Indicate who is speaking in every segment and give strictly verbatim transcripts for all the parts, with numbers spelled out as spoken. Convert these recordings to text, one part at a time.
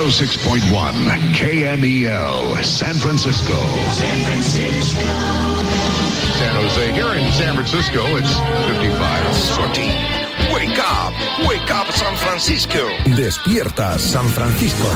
Speaker 1: oh six point one K M E L, San Francisco. San Francisco. San Jose. Here in San Francisco, it's fifty-five.
Speaker 2: Sorty. Wake up. Wake up, San Francisco.
Speaker 3: Despierta, San Francisco.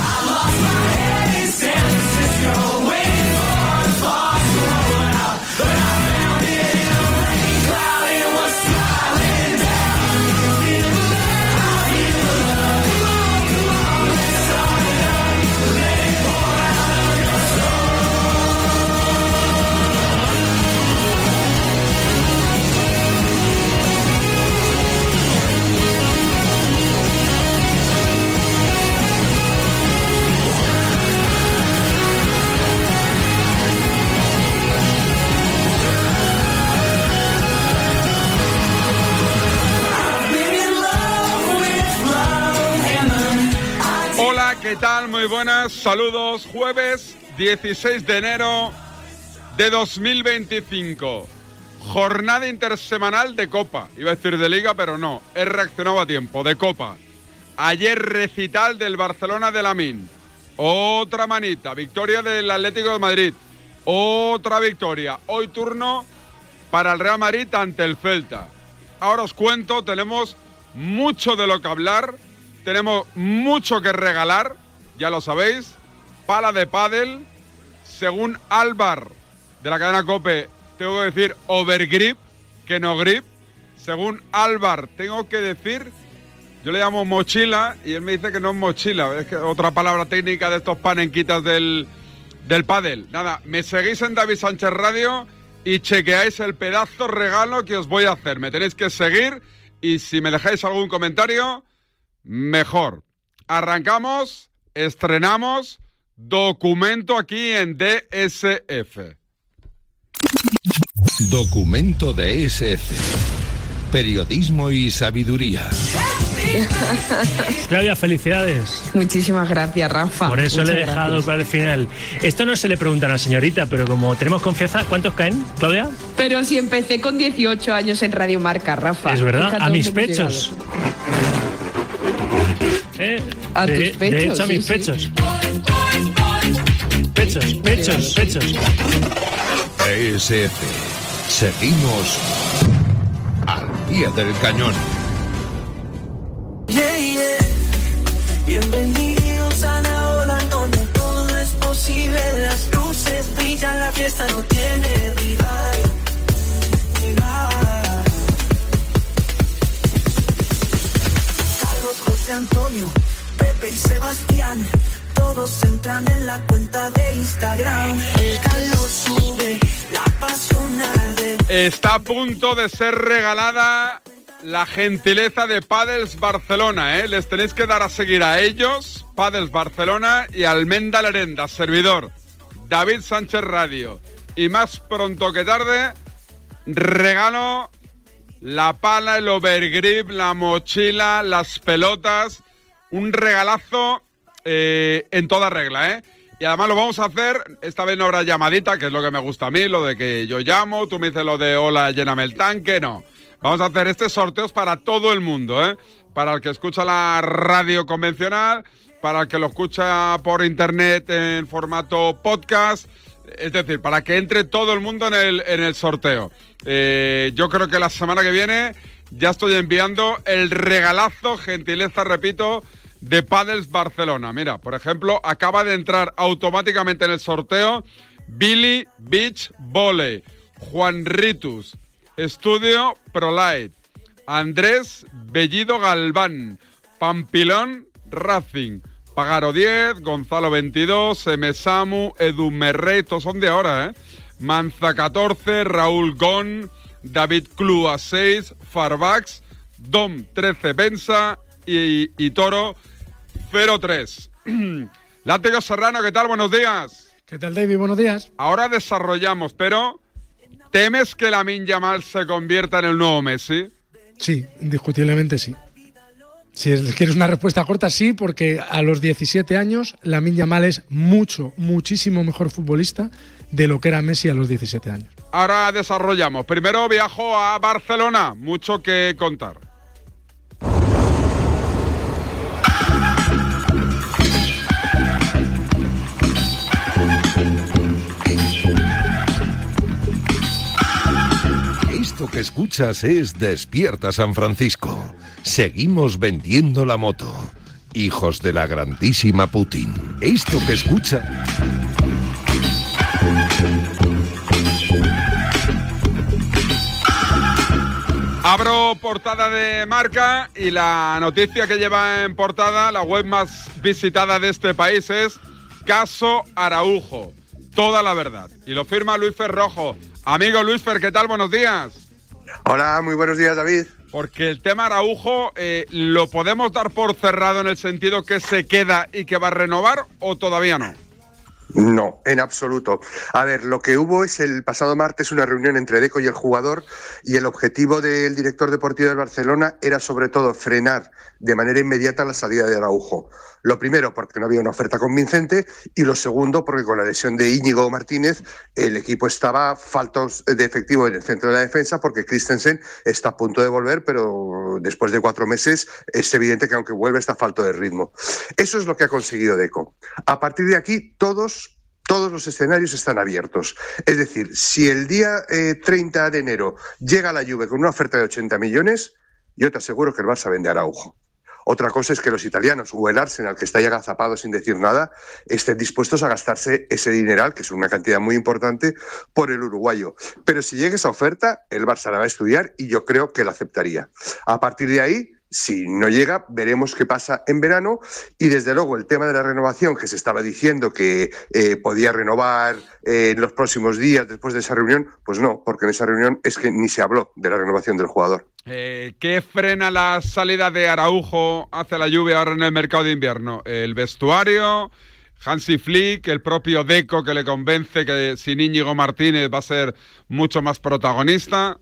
Speaker 4: ¿Qué tal? Muy buenas, saludos. Jueves dieciséis de enero de dos mil veinticinco. Jornada intersemanal de Copa. Iba a decir de Liga, pero no. He reaccionado a tiempo, de Copa. Ayer recital del Barcelona de Lamine. Otra manita. Victoria del Atlético de Madrid. Otra victoria. Hoy turno para el Real Madrid ante el Celta. Ahora os cuento, tenemos mucho de lo que hablar. Tenemos mucho que regalar, ya lo sabéis. Pala de pádel, según Álvar de la cadena COPE, tengo que decir overgrip, que no grip. Según Álvar, tengo que decir, yo le llamo mochila y él me dice que no es mochila. Es que otra palabra técnica de estos panenquitas del, del pádel. Nada, me seguís en David Sánchez Radio y chequeáis el pedazo regalo que os voy a hacer. Me tenéis que seguir y si me dejáis algún comentario, mejor. Arrancamos, estrenamos documento aquí en D S F.
Speaker 3: Documento D S F. Periodismo y sabiduría.
Speaker 5: Claudia, felicidades.
Speaker 6: Muchísimas gracias, Rafa.
Speaker 5: Por eso
Speaker 6: Muchas
Speaker 5: le he dejado
Speaker 6: gracias.
Speaker 5: para el final. Esto no se le pregunta a la señorita, pero como tenemos confianza, ¿cuántos caen, Claudia?
Speaker 6: Pero si empecé con dieciocho años en Radio Marca, Rafa.
Speaker 5: Es verdad,
Speaker 6: Fíjate
Speaker 5: a mis
Speaker 6: dónde hemos
Speaker 5: pechos. Eh,
Speaker 6: A
Speaker 5: de,
Speaker 6: tus pechos,
Speaker 5: de hecho, a
Speaker 6: sí,
Speaker 5: mis
Speaker 6: sí.
Speaker 5: pechos. Pechos, pechos, pechos.
Speaker 3: D S F. Seguimos al pie del cañón.
Speaker 7: Yeah, yeah. Bienvenidos a la ola donde todo es posible. Las luces brillan, la fiesta no tiene rival. rival. Carlos, José Antonio, Pepe y Sebastián, todos entran en la cuenta de Instagram. El calor sube, la pasión arde.
Speaker 4: Está a punto de ser regalada la gentileza de Padels Barcelona, ¿eh? Les tenéis que dar a seguir a ellos, Padels Barcelona y Almenda Lerenda, servidor, David Sánchez Radio. Y más pronto que tarde, regalo la pala, el overgrip, la mochila, las pelotas, un regalazo eh, en toda regla, ¿eh? Y además lo vamos a hacer, esta vez no habrá llamadita, que es lo que me gusta a mí, lo de que yo llamo, tú me dices lo de hola, lléname el tanque, no. Vamos a hacer este sorteos para todo el mundo, ¿eh? Para el que escucha la radio convencional, para el que lo escucha por internet en formato podcast, es decir, para que entre todo el mundo en el, en el sorteo. Eh, yo creo que la semana que viene ya estoy enviando el regalazo, gentileza, repito, de Padels Barcelona. Mira, por ejemplo, acaba de entrar automáticamente en el sorteo Billy Beach Volley, Juan Ritus, Estudio ProLight, Andrés Bellido Galván, Pampilón Racing, Pagaro diez, Gonzalo veintidós, M. Samu, Edu Merrey, todos son de ahora, ¿eh? Manza catorce, Raúl Gon, David Clua seis, Farbax, Dom trece, Benza y, y Toro cero tres. Látigo Serrano, ¿qué tal? Buenos días.
Speaker 8: ¿Qué tal, David? Buenos días.
Speaker 4: Ahora desarrollamos, pero ¿temes que Lamine Yamal se convierta en el nuevo Messi?
Speaker 8: Sí, indiscutiblemente sí. Si quieres una respuesta corta, sí, porque a los diecisiete años Lamine Yamal es mucho, muchísimo mejor futbolista de lo que era Messi a los diecisiete años.
Speaker 4: Ahora desarrollamos. Primero viajo a Barcelona, mucho que contar.
Speaker 3: Esto que escuchas es Despierta San Francisco. Seguimos vendiendo la moto. Hijos de la grandísima Putin. Esto que escucha...
Speaker 4: Abro portada de Marca y la noticia que lleva en portada la web más visitada de este país es Caso Araujo. Toda la verdad. Y lo firma Luisfer Rojo. Amigo Luisfer, ¿qué tal? Buenos días.
Speaker 9: Hola, muy buenos días, David.
Speaker 4: Porque el tema Araujo, eh, ¿lo podemos dar por cerrado en el sentido que se queda y que va a renovar o todavía no?
Speaker 9: No, en absoluto. A ver, lo que hubo es el pasado martes una reunión entre Deco y el jugador y el objetivo del director deportivo del Barcelona era sobre todo frenar de manera inmediata la salida de Araujo. Lo primero, porque no había una oferta convincente, y lo segundo, porque con la lesión de Íñigo Martínez el equipo estaba falto de efectivo en el centro de la defensa, porque Christensen está a punto de volver, pero después de cuatro meses es evidente que aunque vuelve está falto de ritmo. Eso es lo que ha conseguido Deco. A partir de aquí, todos... Todos los escenarios están abiertos. Es decir, si el día eh, treinta de enero llega la Juve con una oferta de ochenta millones, yo te aseguro que el Barça vende a Araujo. Otra cosa es que los italianos o el Arsenal, que está ya agazapado sin decir nada, estén dispuestos a gastarse ese dineral, que es una cantidad muy importante, por el uruguayo. Pero si llega esa oferta, el Barça la va a estudiar y yo creo que la aceptaría. A partir de ahí, si no llega, veremos qué pasa en verano y desde luego el tema de la renovación, que se estaba diciendo que eh, podía renovar eh, en los próximos días después de esa reunión, pues no, porque en esa reunión es que ni se habló de la renovación del jugador.
Speaker 4: Eh, ¿Qué frena la salida de Araujo hacia la Juve ahora en el mercado de invierno? ¿El vestuario? Hansi Flick, el propio Deco que le convence que sin Íñigo Martínez va a ser mucho más protagonista?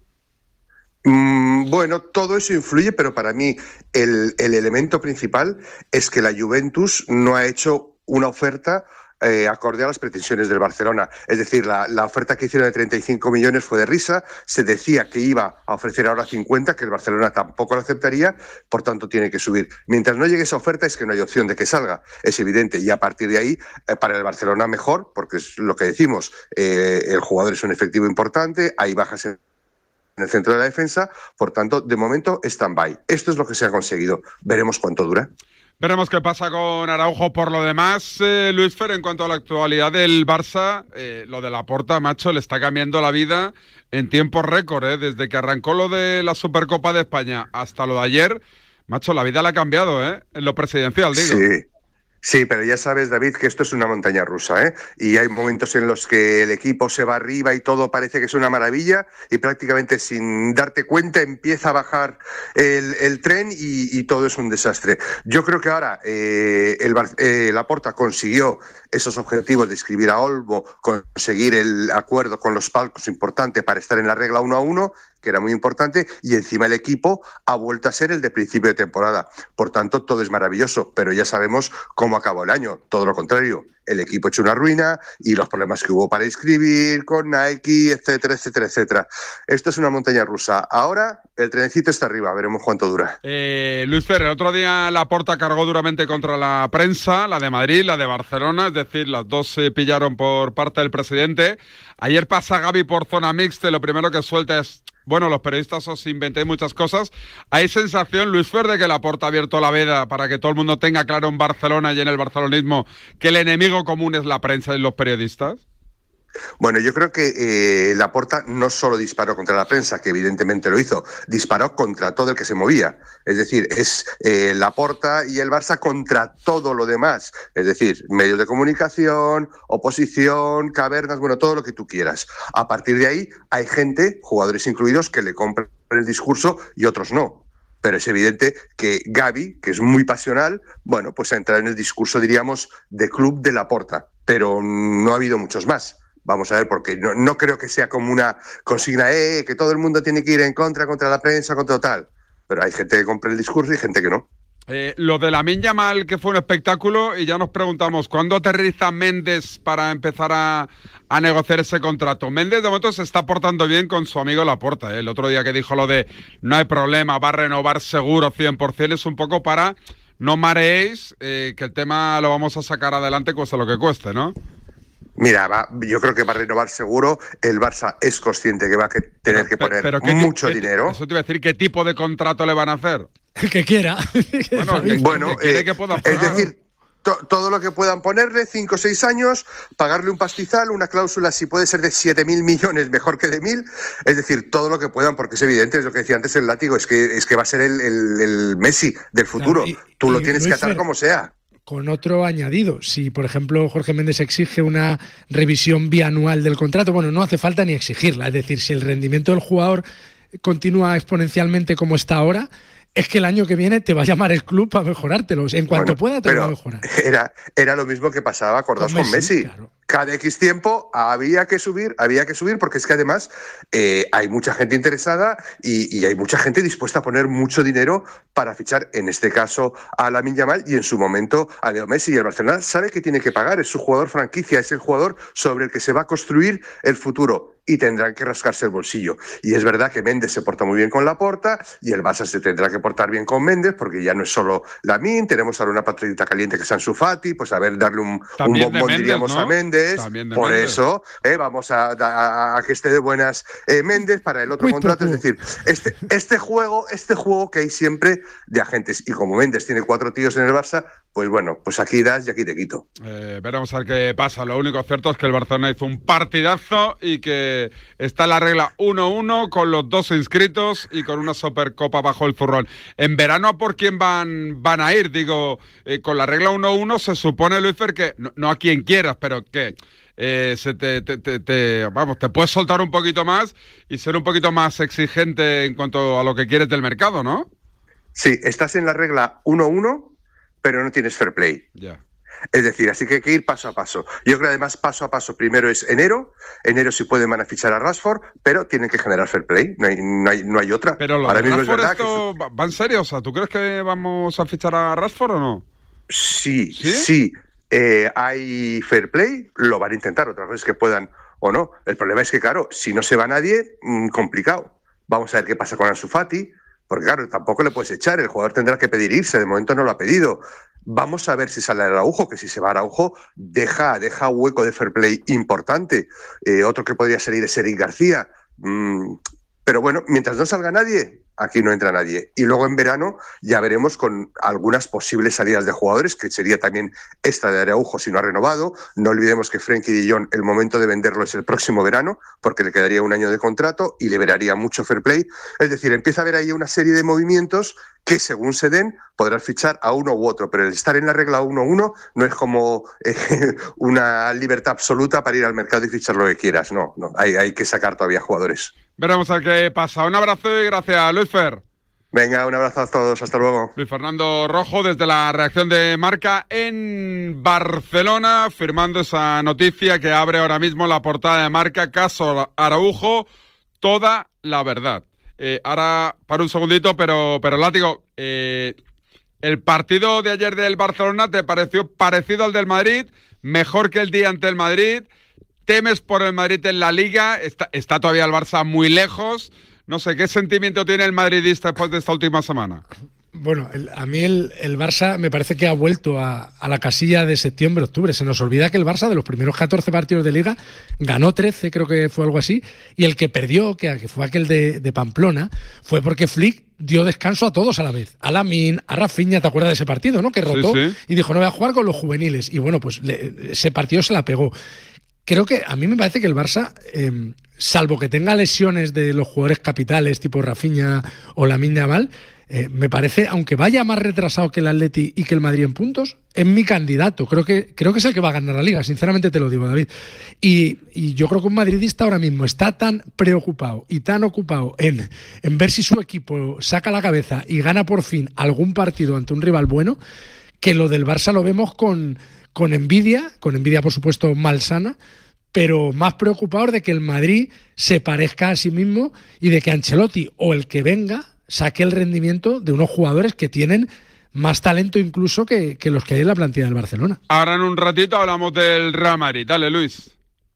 Speaker 9: Mm, bueno, todo eso influye, pero para mí el, el elemento principal es que la Juventus no ha hecho una oferta eh, acorde a las pretensiones del Barcelona. Es decir, la, la oferta que hicieron de treinta y cinco millones fue de risa, se decía que iba a ofrecer ahora cincuenta, que el Barcelona tampoco lo aceptaría, por tanto tiene que subir. Mientras no llegue esa oferta es que no hay opción de que salga, es evidente, y a partir de ahí, eh, para el Barcelona mejor, porque es lo que decimos, eh, el jugador es un efectivo importante, hay bajas en en el centro de la defensa, por tanto, de momento, stand-by. Esto es lo que se ha conseguido. Veremos cuánto dura.
Speaker 4: Veremos qué pasa con Araujo. Por lo demás, eh, Luis Fer, en cuanto a la actualidad del Barça, eh, lo de Laporta, macho, le está cambiando la vida en tiempo récord, eh, desde que arrancó lo de la Supercopa de España hasta lo de ayer, macho, la vida le ha cambiado, ¿eh? En lo presidencial, digo.
Speaker 9: Sí. Sí, pero ya sabes, David, que esto es una montaña rusa, ¿eh? Y hay momentos en los que el equipo se va arriba y todo parece que es una maravilla y prácticamente sin darte cuenta empieza a bajar el, el tren y, y todo es un desastre. Yo creo que ahora eh, el eh, Laporta consiguió esos objetivos de inscribir a Olmo, conseguir el acuerdo con los palcos importante para estar en la regla uno a uno, que era muy importante, y encima el equipo ha vuelto a ser el de principio de temporada. Por tanto, todo es maravilloso, pero ya sabemos cómo acabó el año. Todo lo contrario, el equipo hecho una ruina y los problemas que hubo para inscribir con Nike, etcétera, etcétera, etcétera. Esto es una montaña rusa. Ahora el trenecito está arriba, veremos cuánto dura.
Speaker 4: Eh, Luis Fer, el otro día Laporta cargó duramente contra la prensa, la de Madrid, la de Barcelona, es decir, las dos se pillaron por parte del presidente. Ayer pasa Gavi por zona mixta y lo primero que suelta es: bueno, los periodistas os inventéis muchas cosas. ¿Hay sensación, Luis Fer, de que Laporta ha abierto la veda para que todo el mundo tenga claro en Barcelona y en el barcelonismo que el enemigo común es la prensa y los periodistas?
Speaker 9: Bueno, yo creo que eh, Laporta no solo disparó contra la prensa, que evidentemente lo hizo, disparó contra todo el que se movía. Es decir, es eh, Laporta y el Barça contra todo lo demás. Es decir, medios de comunicación, oposición, cavernas, bueno, todo lo que tú quieras. A partir de ahí hay gente, jugadores incluidos, que le compran el discurso y otros no. Pero es evidente que Gavi, que es muy pasional, bueno, pues ha entrado en el discurso, diríamos, de club de Laporta. Pero no ha habido muchos más. Vamos a ver, porque no, no creo que sea como una consigna, eh, que todo el mundo tiene que ir en contra, contra la prensa, contra tal. Pero hay gente que compra el discurso y gente que no.
Speaker 4: Eh, lo de Lamine Yamal, que fue un espectáculo, y ya nos preguntamos, ¿cuándo aterriza Méndez para empezar a, a negociar ese contrato? Méndez de momento se está portando bien con su amigo Laporta, ¿eh? El otro día que dijo lo de no hay problema, va a renovar seguro cien por ciento, es un poco para no mareéis, eh, que el tema lo vamos a sacar adelante cueste lo que cueste, ¿no?
Speaker 9: Mira, va, yo creo que va a renovar seguro. El Barça es consciente que va a que tener que poner
Speaker 4: pero, pero
Speaker 9: mucho
Speaker 4: ¿qué,
Speaker 9: dinero.
Speaker 4: Eso te iba a decir, ¿qué tipo de contrato le van a hacer?
Speaker 8: El que quiera.
Speaker 4: Bueno, que,
Speaker 9: bueno
Speaker 4: que quiere
Speaker 9: eh,
Speaker 4: que pueda
Speaker 9: es
Speaker 4: pagar.
Speaker 9: decir, to, todo lo que puedan ponerle, cinco o seis años, pagarle un pastizal, una cláusula, si puede ser de siete mil millones, mejor que de mil. Es decir, todo lo que puedan, porque es evidente, es lo que decía antes el látigo, es que, es que va a ser el, el, el Messi del futuro.
Speaker 8: Claro, y,
Speaker 9: Tú lo
Speaker 8: y
Speaker 9: tienes
Speaker 8: Luis
Speaker 9: que atar
Speaker 8: Fer,
Speaker 9: como sea.
Speaker 8: Con otro añadido, si por ejemplo Jorge Méndez exige una revisión bianual del contrato, bueno, no hace falta ni exigirla, es decir, si el rendimiento del jugador continúa exponencialmente como está ahora, es que el año que viene te va a llamar el club para mejorártelos, en cuanto
Speaker 9: Bueno,
Speaker 8: pueda te lo va a
Speaker 9: pero
Speaker 8: mejorar.
Speaker 9: Era, era lo mismo que pasaba, acordaos,
Speaker 8: Con
Speaker 9: con
Speaker 8: Messi,
Speaker 9: Messi.
Speaker 8: claro.
Speaker 9: Cada X tiempo había que subir, había que subir, porque es que además eh, hay mucha gente interesada y, y hay mucha gente dispuesta a poner mucho dinero para fichar, en este caso, a Lamine Yamal y en su momento a Leo Messi. Y el Barcelona sabe que tiene que pagar, es su jugador franquicia, es el jugador sobre el que se va a construir el futuro y tendrán que rascarse el bolsillo. Y es verdad que Méndez se porta muy bien con Laporta y el Barça se tendrá que portar bien con Méndez, porque ya no es solo Lamine, tenemos ahora una patrullita caliente que es Ansu Fati, pues a ver, darle un, un bombón,
Speaker 4: Méndez,
Speaker 9: diríamos,
Speaker 4: ¿no?
Speaker 9: a Méndez. Por Méndez. Eso, eh, vamos a, a, a que esté de buenas eh, Méndez para el otro
Speaker 8: Uy,
Speaker 9: contrato.
Speaker 8: tú, tú.
Speaker 9: Es decir, este, este juego, este juego que hay siempre de agentes. Y como Méndez tiene cuatro tíos en el Barça, pues bueno, pues aquí das y aquí te quito.
Speaker 4: Eh, veremos a ver qué pasa. Lo único cierto es que el Barcelona hizo un partidazo y que está en la regla uno uno con los dos inscritos y con una Supercopa bajo el zurrón. En verano, ¿a por quién van, van a ir? Digo, eh, con la regla uno uno se supone, Luis Fer, que no, no a quien quieras, pero que eh, se te, te, te, te, vamos, te puedes soltar un poquito más y ser un poquito más exigente en cuanto a lo que quieres del mercado, ¿no?
Speaker 9: Sí, estás en la regla uno uno, pero no tienes fair play.
Speaker 4: Ya.
Speaker 9: Es decir, así que hay que ir paso a paso. Yo creo que además paso a paso primero es enero. Enero sí pueden van a fichar a Rashford, pero tienen que generar fair play. No hay, no hay, no hay otra.
Speaker 4: Pero lo
Speaker 9: Ahora
Speaker 4: de
Speaker 9: mismo es
Speaker 4: Rashford,
Speaker 9: verdad
Speaker 4: esto
Speaker 9: que...
Speaker 4: va en serio. O sea, ¿tú crees que vamos a fichar a Rashford o no?
Speaker 9: Sí,
Speaker 4: sí.
Speaker 9: sí. Eh, hay fair play, lo van a intentar otras veces que puedan o no. El problema es que, claro, si no se va nadie, mmm, complicado. Vamos a ver qué pasa con Ansu Fati, porque claro, tampoco le puedes echar. El jugador tendrá que pedir irse. De momento no lo ha pedido. Vamos a ver si sale Araujo, que si se va Araujo, deja, deja hueco de fair play importante. Eh, otro que podría salir es Eric García. Mm, pero bueno, mientras no salga nadie, aquí no entra nadie. Y luego en verano ya veremos con algunas posibles salidas de jugadores, que sería también esta de Araujo si no ha renovado. No olvidemos que Frenkie de Jong, el momento de venderlo es el próximo verano, porque le quedaría un año de contrato y liberaría mucho fair play. Es decir, empieza a haber ahí una serie de movimientos que según se den podrás fichar a uno u otro, pero el estar en la regla uno uno no es como eh, una libertad absoluta para ir al mercado y fichar lo que quieras. No, no, hay, hay que sacar todavía jugadores.
Speaker 4: Veremos a qué pasa. Un abrazo y gracias, Luis Fer.
Speaker 9: Venga, un abrazo a todos, hasta luego.
Speaker 4: Luis Fernando Rojo desde la redacción de Marca en Barcelona, firmando esa noticia que abre ahora mismo la portada de Marca, caso Araujo, toda la verdad. Eh, ahora, para un segundito, pero, pero látigo, eh, ¿el partido de ayer del Barcelona te pareció parecido al del Madrid? ¿Mejor que el día ante el Madrid? ¿Temes por el Madrid en la Liga? Está, está todavía el Barça muy lejos. No sé, ¿qué sentimiento tiene el madridista después de esta última semana?
Speaker 8: Bueno, el, a mí el, el Barça me parece que ha vuelto a, a la casilla de septiembre-octubre. Se nos olvida que el Barça de los primeros catorce partidos de Liga ganó trece, creo que fue algo así, y el que perdió, que, que fue aquel de, de Pamplona, fue porque Flick dio descanso a todos a la vez. A Lamine, a Rafinha, ¿te acuerdas de ese partido, no? Que rotó
Speaker 4: sí, sí.
Speaker 8: y dijo, no voy a jugar con los juveniles. Y bueno, pues le, ese partido se la pegó. Creo que a mí me parece que el Barça, eh, salvo que tenga lesiones de los jugadores capitales tipo Rafinha o Lamine Yamal, eh, me parece, aunque vaya más retrasado que el Atleti y que el Madrid en puntos, es mi candidato. Creo que, creo que es el que va a ganar la Liga, sinceramente te lo digo, David. Y, y yo creo que un madridista ahora mismo está tan preocupado y tan ocupado en, en ver si su equipo saca la cabeza y gana por fin algún partido ante un rival bueno, que lo del Barça lo vemos con... con envidia, con envidia por supuesto malsana, pero más preocupados de que el Madrid se parezca a sí mismo y de que Ancelotti o el que venga saque el rendimiento de unos jugadores que tienen más talento incluso que, que los que hay en la plantilla del Barcelona.
Speaker 4: Ahora en un ratito hablamos del Real Madrid. Dale, Luis.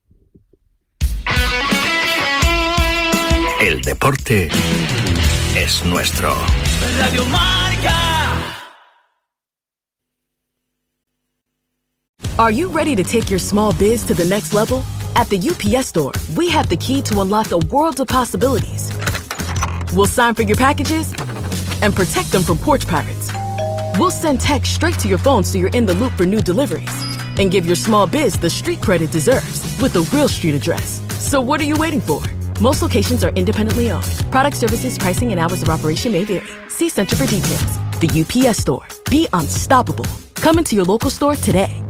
Speaker 10: El deporte es nuestro. Radio Marca.
Speaker 11: Are you ready to take your small biz to the next level? At the U P S Store, we have the key to unlock the world of possibilities. We'll sign for your packages and protect them from porch pirates. We'll send text straight to your phone so you're in the loop for new deliveries. And give your small biz the street cred it deserves with a real street address. So what are you waiting for? Most locations are independently owned. Product services, pricing, and hours of operation may vary. See Center for details. The U P S Store. Be unstoppable. Come into your local store today.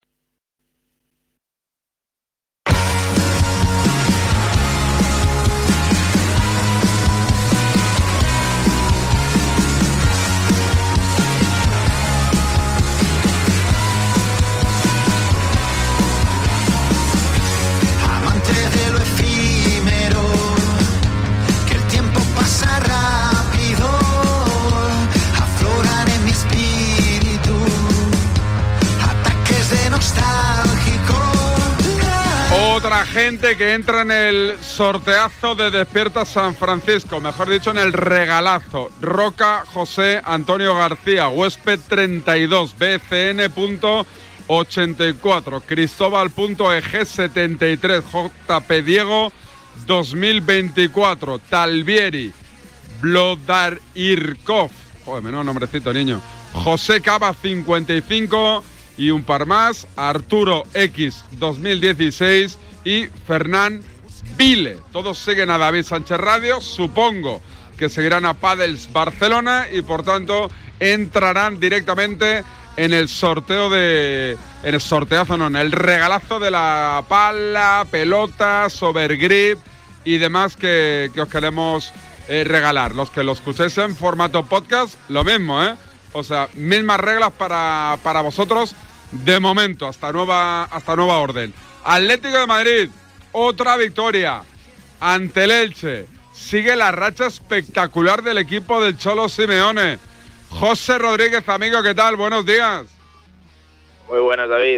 Speaker 4: Otra gente que entra en el sorteazo de Despierta San Francisco, mejor dicho en el regalazo. Roca José Antonio García, huésped treinta y dos, B C N punto ochenta y cuatro, Cristóbal punto E G setenta y tres, J P Diego dos mil veinticuatro, Talvieri, Blodar Irkov, joder, menudo nombrecito, niño, José Cava cincuenta y cinco y un par más, Arturo X dos mil dieciséis y Fernán Vile. Todos siguen a David Sánchez Radio, supongo que seguirán a Padels Barcelona y por tanto entrarán directamente en el sorteo de... en el sorteazo, no, en el regalazo de la pala, pelotas, overgrip y demás que, que os queremos eh, regalar. Los que lo escuchéis en formato podcast, lo mismo, ¿eh? O sea, mismas reglas para, para vosotros de momento, hasta nueva, hasta nueva orden. Atlético de Madrid, otra victoria ante el Elche. Sigue la racha espectacular del equipo del Cholo Simeone. José Rodríguez, amigo, ¿qué tal? Buenos días.
Speaker 12: Muy buenas, David.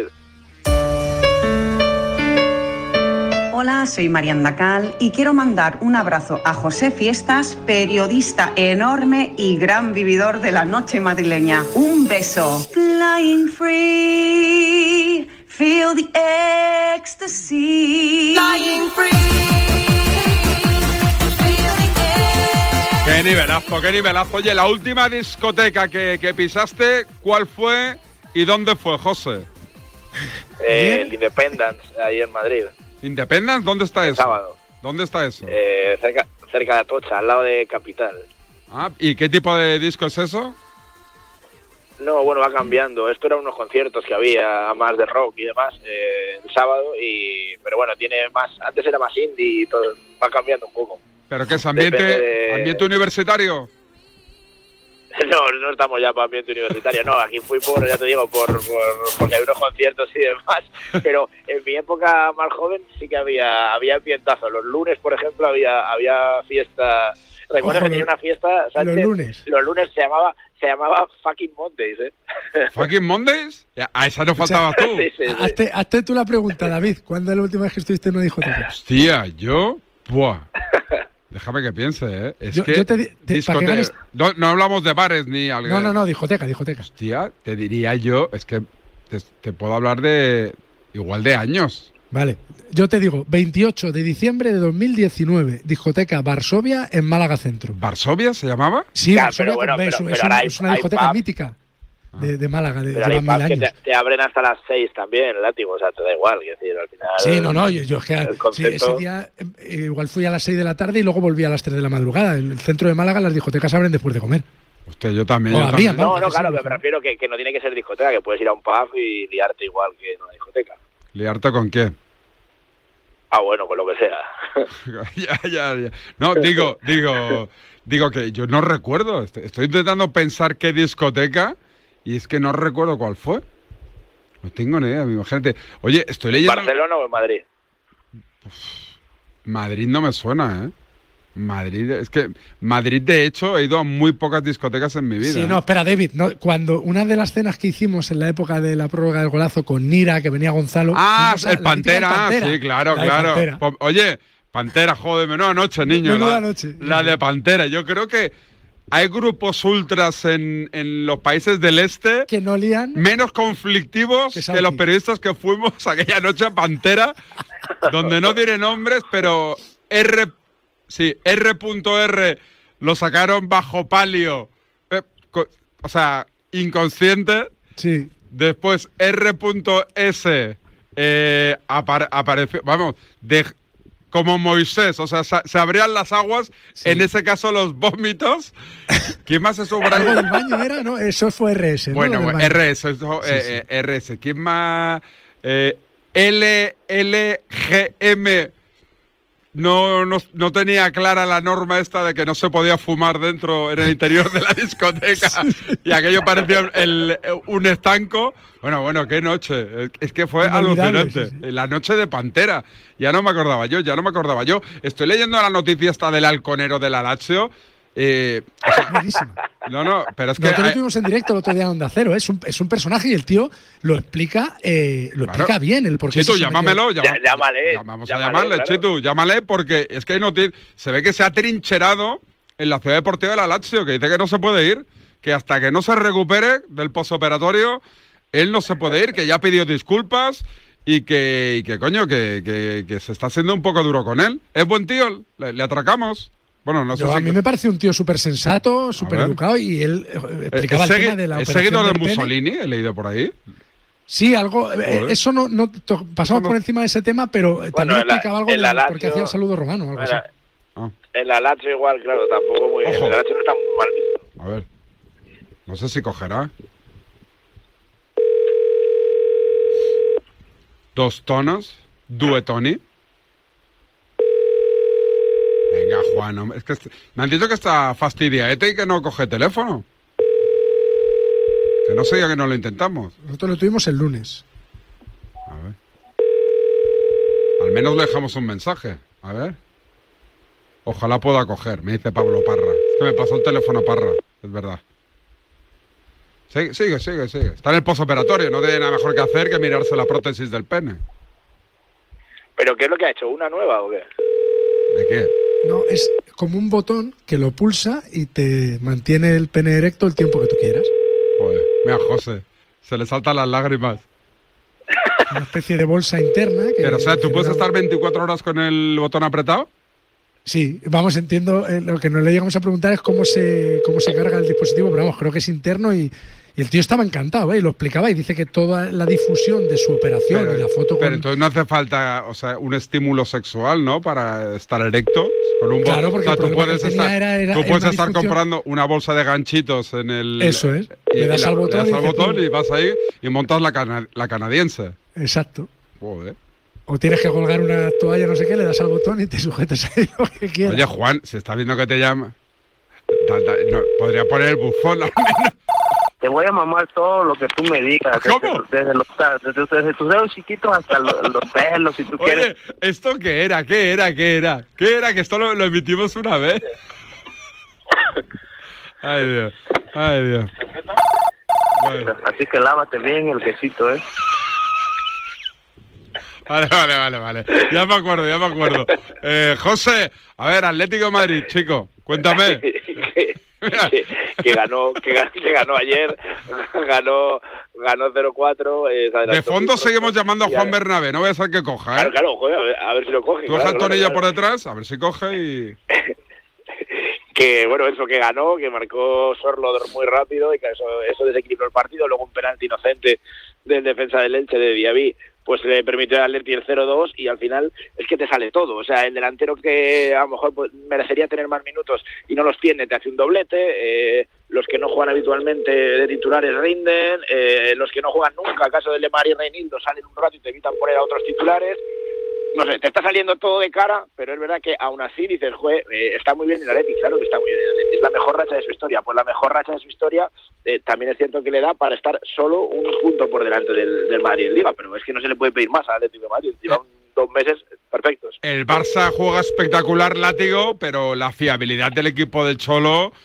Speaker 13: Hola, soy Mariana Cal y quiero mandar un abrazo a José Fiestas, periodista enorme y gran vividor de la noche madrileña. Un beso. Flying free, feel the ecstasy. Flying free.
Speaker 4: Qué nivelazo, qué nivelazo. Oye, la última discoteca que, que pisaste, ¿cuál fue y dónde fue, José?
Speaker 12: Eh, el Independence, ahí en Madrid.
Speaker 4: ¿Independence? ¿Dónde está
Speaker 12: el
Speaker 4: eso?
Speaker 12: Sábado.
Speaker 4: ¿Dónde está eso?
Speaker 12: Eh, cerca, cerca de Atocha, al lado de Capital.
Speaker 4: Ah, ¿y qué tipo de disco es eso?
Speaker 12: No, bueno, va cambiando. Esto eran unos conciertos que había más de rock y demás eh, el sábado, y pero bueno, tiene más. Antes era más indie y todo, va cambiando un poco.
Speaker 4: ¿Pero qué es ambiente, de... ambiente universitario?
Speaker 12: No, no estamos ya para ambiente universitario, no, aquí fui por, ya te digo, por, por porque hay unos conciertos y demás, pero en mi época más joven sí que había había ambientazo. Los lunes, por ejemplo, había había fiesta. Recuerdo que tenía una fiesta, Sánchez, los lunes. Los lunes se llamaba se llamaba Fucking Mondays, ¿eh?
Speaker 4: ¿Fucking Mondays? A esa no faltabas tú.
Speaker 8: Sí, sí, sí. Hazte, hazte tú la pregunta, David, ¿cuándo es la última vez que estuviste en una discoteca?
Speaker 4: Hostia, yo... Buah. Déjame que piense, ¿eh? Es
Speaker 8: yo,
Speaker 4: que,
Speaker 8: yo te, te,
Speaker 4: discote... ganes... no, no hablamos de bares ni algo.
Speaker 8: No, no, no, discoteca, discoteca.
Speaker 4: Hostia, te diría yo, es que te, te puedo hablar de igual de años.
Speaker 8: Vale, yo te digo, veintiocho de diciembre de dos mil diecinueve, discoteca Varsovia en Málaga Centro.
Speaker 4: ¿Varsovia se llamaba?
Speaker 8: Sí,
Speaker 12: ya,
Speaker 8: Varsovia,
Speaker 12: pero bueno,
Speaker 8: es,
Speaker 12: pero,
Speaker 8: es,
Speaker 12: pero
Speaker 8: una,
Speaker 12: hay,
Speaker 8: es una discoteca mítica de, de Málaga, de,
Speaker 12: pero
Speaker 8: de mil años.
Speaker 12: Que te, te abren hasta las seis también, látigo, o sea, te da igual, es decir, al final...
Speaker 8: Sí, no, no, yo, yo es que
Speaker 12: concepto...
Speaker 8: sí, ese día eh, igual fui a las seis de la tarde y luego volví a las tres de la madrugada. En el centro de Málaga las discotecas abren después de comer.
Speaker 4: Usted, yo también.
Speaker 8: O
Speaker 4: yo
Speaker 8: habría,
Speaker 4: también.
Speaker 12: No, no, claro, me refiero que, que no tiene que ser discoteca, que puedes ir a un pub y liarte igual que en una discoteca.
Speaker 4: ¿Liarte con qué?
Speaker 12: Ah, bueno, con lo que sea.
Speaker 4: ya, ya, ya. No, digo, digo, digo que yo no recuerdo. Estoy intentando pensar qué discoteca y es que no recuerdo cuál fue. No tengo ni idea, imagínate. Oye, estoy leyendo...
Speaker 12: ¿Barcelona o en Madrid?
Speaker 4: Uf, Madrid no me suena, ¿eh? Madrid, es que Madrid, de hecho, he ido a muy pocas discotecas en mi vida.
Speaker 8: Sí,
Speaker 4: ¿eh?
Speaker 8: no, espera, David, no, cuando una de las cenas que hicimos en la época de la prórroga del golazo con Nira, que venía Gonzalo...
Speaker 4: Ah,
Speaker 8: a,
Speaker 4: el Pantera, Pantera, sí, claro, claro. Pantera. Oye, Pantera, joder, menuda noche, niño.
Speaker 8: Menuda
Speaker 4: la,
Speaker 8: noche.
Speaker 4: La de Pantera, yo creo que hay grupos ultras en, en los países del este
Speaker 8: que no lían
Speaker 4: menos conflictivos que, que los periodistas que fuimos aquella noche a Pantera, donde no diré nombres, pero R, sí, R.R lo sacaron bajo palio, eh, co, o sea, inconsciente.
Speaker 8: Sí.
Speaker 4: Después R.S eh, apare, apareció, vamos, de como Moisés, o sea, se, se abrían las aguas, sí. En ese caso los vómitos. ¿Quién más se sobra?
Speaker 8: ¿Algo del baño era? No, eso fue R S.
Speaker 4: Bueno,
Speaker 8: ¿no?
Speaker 4: R S, eso, sí, eh, sí. R S. ¿Quién más? Eh, L L G M no, no, no tenía clara la norma esta de que no se podía fumar dentro, en el interior de la discoteca, y aquello parecía el, un estanco. Bueno, bueno, qué noche. Es que fue alucinante. Sí, sí. La noche de Pantera. Ya no me acordaba yo, ya no me acordaba yo. Estoy leyendo la noticia esta del halconero de la Lazio. Eh, o sea,
Speaker 8: buenísimo.
Speaker 4: No, no, pero es que...
Speaker 8: Nosotros lo tuvimos en directo el otro día en Onda Cero. ¿eh? Es, un, es un personaje y el tío lo explica eh, lo claro. explica bien. El por qué
Speaker 4: Chitu, llámamelo. Llama,
Speaker 12: ya, llámale.
Speaker 4: Vamos
Speaker 12: llámale,
Speaker 4: a llamarle, claro. Chitu, llámale, porque es que no tiene, se ve que se ha trincherado en la ciudad deportiva de la Lazio, que dice que no se puede ir, que hasta que no se recupere del posoperatorio, él no se puede ir, que ya pidió disculpas y que, y que coño, que, que, que se está haciendo un poco duro con él. Es buen tío, le, le atracamos. Bueno, no sé
Speaker 8: Yo,
Speaker 4: si
Speaker 8: a mí
Speaker 4: que...
Speaker 8: me parece un tío súper sensato, súper educado y él explicaba el tema de la
Speaker 4: ¿Es
Speaker 8: operación
Speaker 4: seguidor de
Speaker 8: del pene.
Speaker 4: Mussolini? He leído por ahí.
Speaker 8: Sí, algo. Eh, eso no, no to, pasamos no, no. por encima de ese tema, pero bueno, también explicaba algo de la, Lazio, porque hacía el saludo romano o algo
Speaker 12: en la,
Speaker 8: así.
Speaker 12: Ah. En la Lazio igual, claro, tampoco muy bien. En la Lazio no está muy mal visto.
Speaker 4: A ver. No sé si cogerá. Dos tonos, duetoni. Venga, Juan, es que me han dicho que está fastidiaete y que no coge teléfono. Que no sé ya que no lo intentamos.
Speaker 8: Nosotros lo tuvimos el lunes.
Speaker 4: A ver. Al menos le dejamos un mensaje. A ver. Ojalá pueda coger, me dice Pablo Parra. Es que me pasó el teléfono Parra, es verdad. Sigue, sigue, sigue, sigue. Está en el posoperatorio, no tiene nada mejor que hacer que mirarse la prótesis del pene.
Speaker 12: ¿Pero qué es lo que ha hecho? ¿Una nueva o qué?
Speaker 4: ¿De qué?
Speaker 8: No, es como un botón que lo pulsa y te mantiene el pene erecto el tiempo que tú quieras.
Speaker 4: Joder, mira, José, se le saltan las lágrimas.
Speaker 8: Una especie de bolsa interna. Que
Speaker 4: Pero, o sea, ¿tú puedes estar veinticuatro horas con el botón apretado?
Speaker 8: Sí, vamos, entiendo. Eh, lo que no le llegamos a preguntar es cómo se, cómo se carga el dispositivo, pero vamos, creo que es interno y, y el tío estaba encantado, ¿eh? Y lo explicaba y dice que toda la difusión de su operación
Speaker 4: pero,
Speaker 8: y la foto con...
Speaker 4: Pero entonces no hace falta, o sea, un estímulo sexual, ¿no? Para estar erecto. Con un
Speaker 8: claro, porque
Speaker 4: o sea,
Speaker 8: tú puedes estar,
Speaker 4: era, era, tú puedes estar comprando una bolsa de ganchitos en el...
Speaker 8: Eso es.
Speaker 4: Y,
Speaker 8: le das
Speaker 4: y
Speaker 8: al
Speaker 4: la,
Speaker 8: botón,
Speaker 4: le das
Speaker 8: y,
Speaker 4: al botón y vas ahí y montas la, cana, la canadiense.
Speaker 8: Exacto.
Speaker 4: Joder.
Speaker 8: O tienes que colgar una toalla, no sé qué, le das al botón y te sujetas ahí lo que quieras.
Speaker 4: Oye, Juan, se está viendo que te llama. Da, da, no, podría poner el bufón al menos.
Speaker 14: Te voy a mamar todo lo que tú me digas.
Speaker 4: ¿Cómo?
Speaker 14: Desde, desde, los, desde, desde tus dedos chiquitos hasta los, los pelos, si tú
Speaker 4: Oye,
Speaker 14: quieres.
Speaker 4: ¿esto qué era? ¿Qué era? ¿Qué era? ¿Qué era? Que esto lo, lo emitimos una vez. Ay, Dios. Ay, Dios.
Speaker 14: Bueno. Así que lávate bien el quesito, ¿eh?
Speaker 4: Vale, vale, vale, vale. Ya me acuerdo, ya me acuerdo. Eh, José, a ver, Atlético de Madrid, chico, cuéntame.
Speaker 12: que, que, que ganó, que, que ganó ayer, ganó, ganó cero cuatro. Eh,
Speaker 4: de fondo seguimos llamando a Juan Bernabé, no voy a ser que coja, ¿eh?
Speaker 12: Claro, claro, joder, a, ver, a ver si lo coge.
Speaker 4: Tú dejas
Speaker 12: claro,
Speaker 4: el tornillo
Speaker 12: claro,
Speaker 4: por
Speaker 12: claro.
Speaker 4: detrás, a ver si coge y...
Speaker 12: que bueno, eso que ganó, que marcó Sorlo muy rápido y que eso, eso desequilibró el partido, luego un penalti inocente del defensa del Elche de Diaby, pues le permitió al Atleti el cero dos y al final es que te sale todo, o sea, el delantero que a lo mejor pues, merecería tener más minutos y no los tiene, te hace un doblete, eh, los que no juegan habitualmente de titulares rinden, eh, los que no juegan nunca, caso de Lemar y Reinildo, salen un rato y te evitan poner a otros titulares. No sé, te está saliendo todo de cara, pero es verdad que aún así dices, joder, eh, está muy bien el Atleti, claro que está muy bien el Atleti, es la mejor racha de su historia. Pues la mejor racha de su historia eh, también es cierto que le da para estar solo un punto por delante del, del Madrid en Liga, pero es que no se le puede pedir más al Atlético de Madrid, lleva un, dos meses perfectos.
Speaker 4: El Barça juega espectacular, látigo, pero la fiabilidad del equipo del Cholo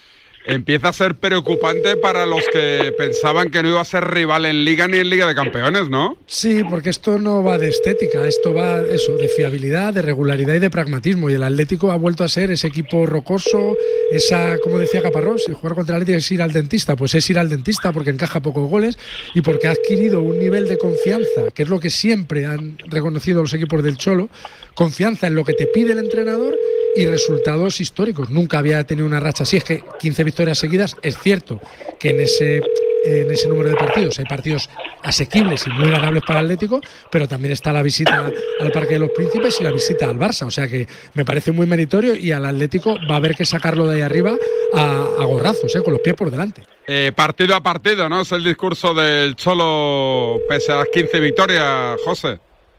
Speaker 4: empieza a ser preocupante para los que pensaban que no iba a ser rival en Liga ni en Liga de Campeones, ¿no?
Speaker 8: Sí, porque esto no va de estética, esto va eso, de fiabilidad, de regularidad y de pragmatismo. Y el Atlético ha vuelto a ser ese equipo rocoso, esa, como decía Caparrós, si jugar contra el Atlético es ir al dentista, pues es ir al dentista porque encaja pocos goles y porque ha adquirido un nivel de confianza, que es lo que siempre han reconocido los equipos del Cholo, confianza en lo que te pide el entrenador y resultados históricos. Nunca había tenido una racha así. Es que quince victorias seguidas, es cierto que en ese, en ese número de partidos hay partidos asequibles y muy ganables para el Atlético, pero también está la visita al Parque de los Príncipes y la visita al Barça. O sea que me parece muy meritorio y al Atlético va a haber que sacarlo de ahí arriba a, a gorrazos, ¿eh? Con los pies por delante.
Speaker 4: Eh, partido a partido, ¿no? Es el discurso del Cholo pese a las quince victorias, José.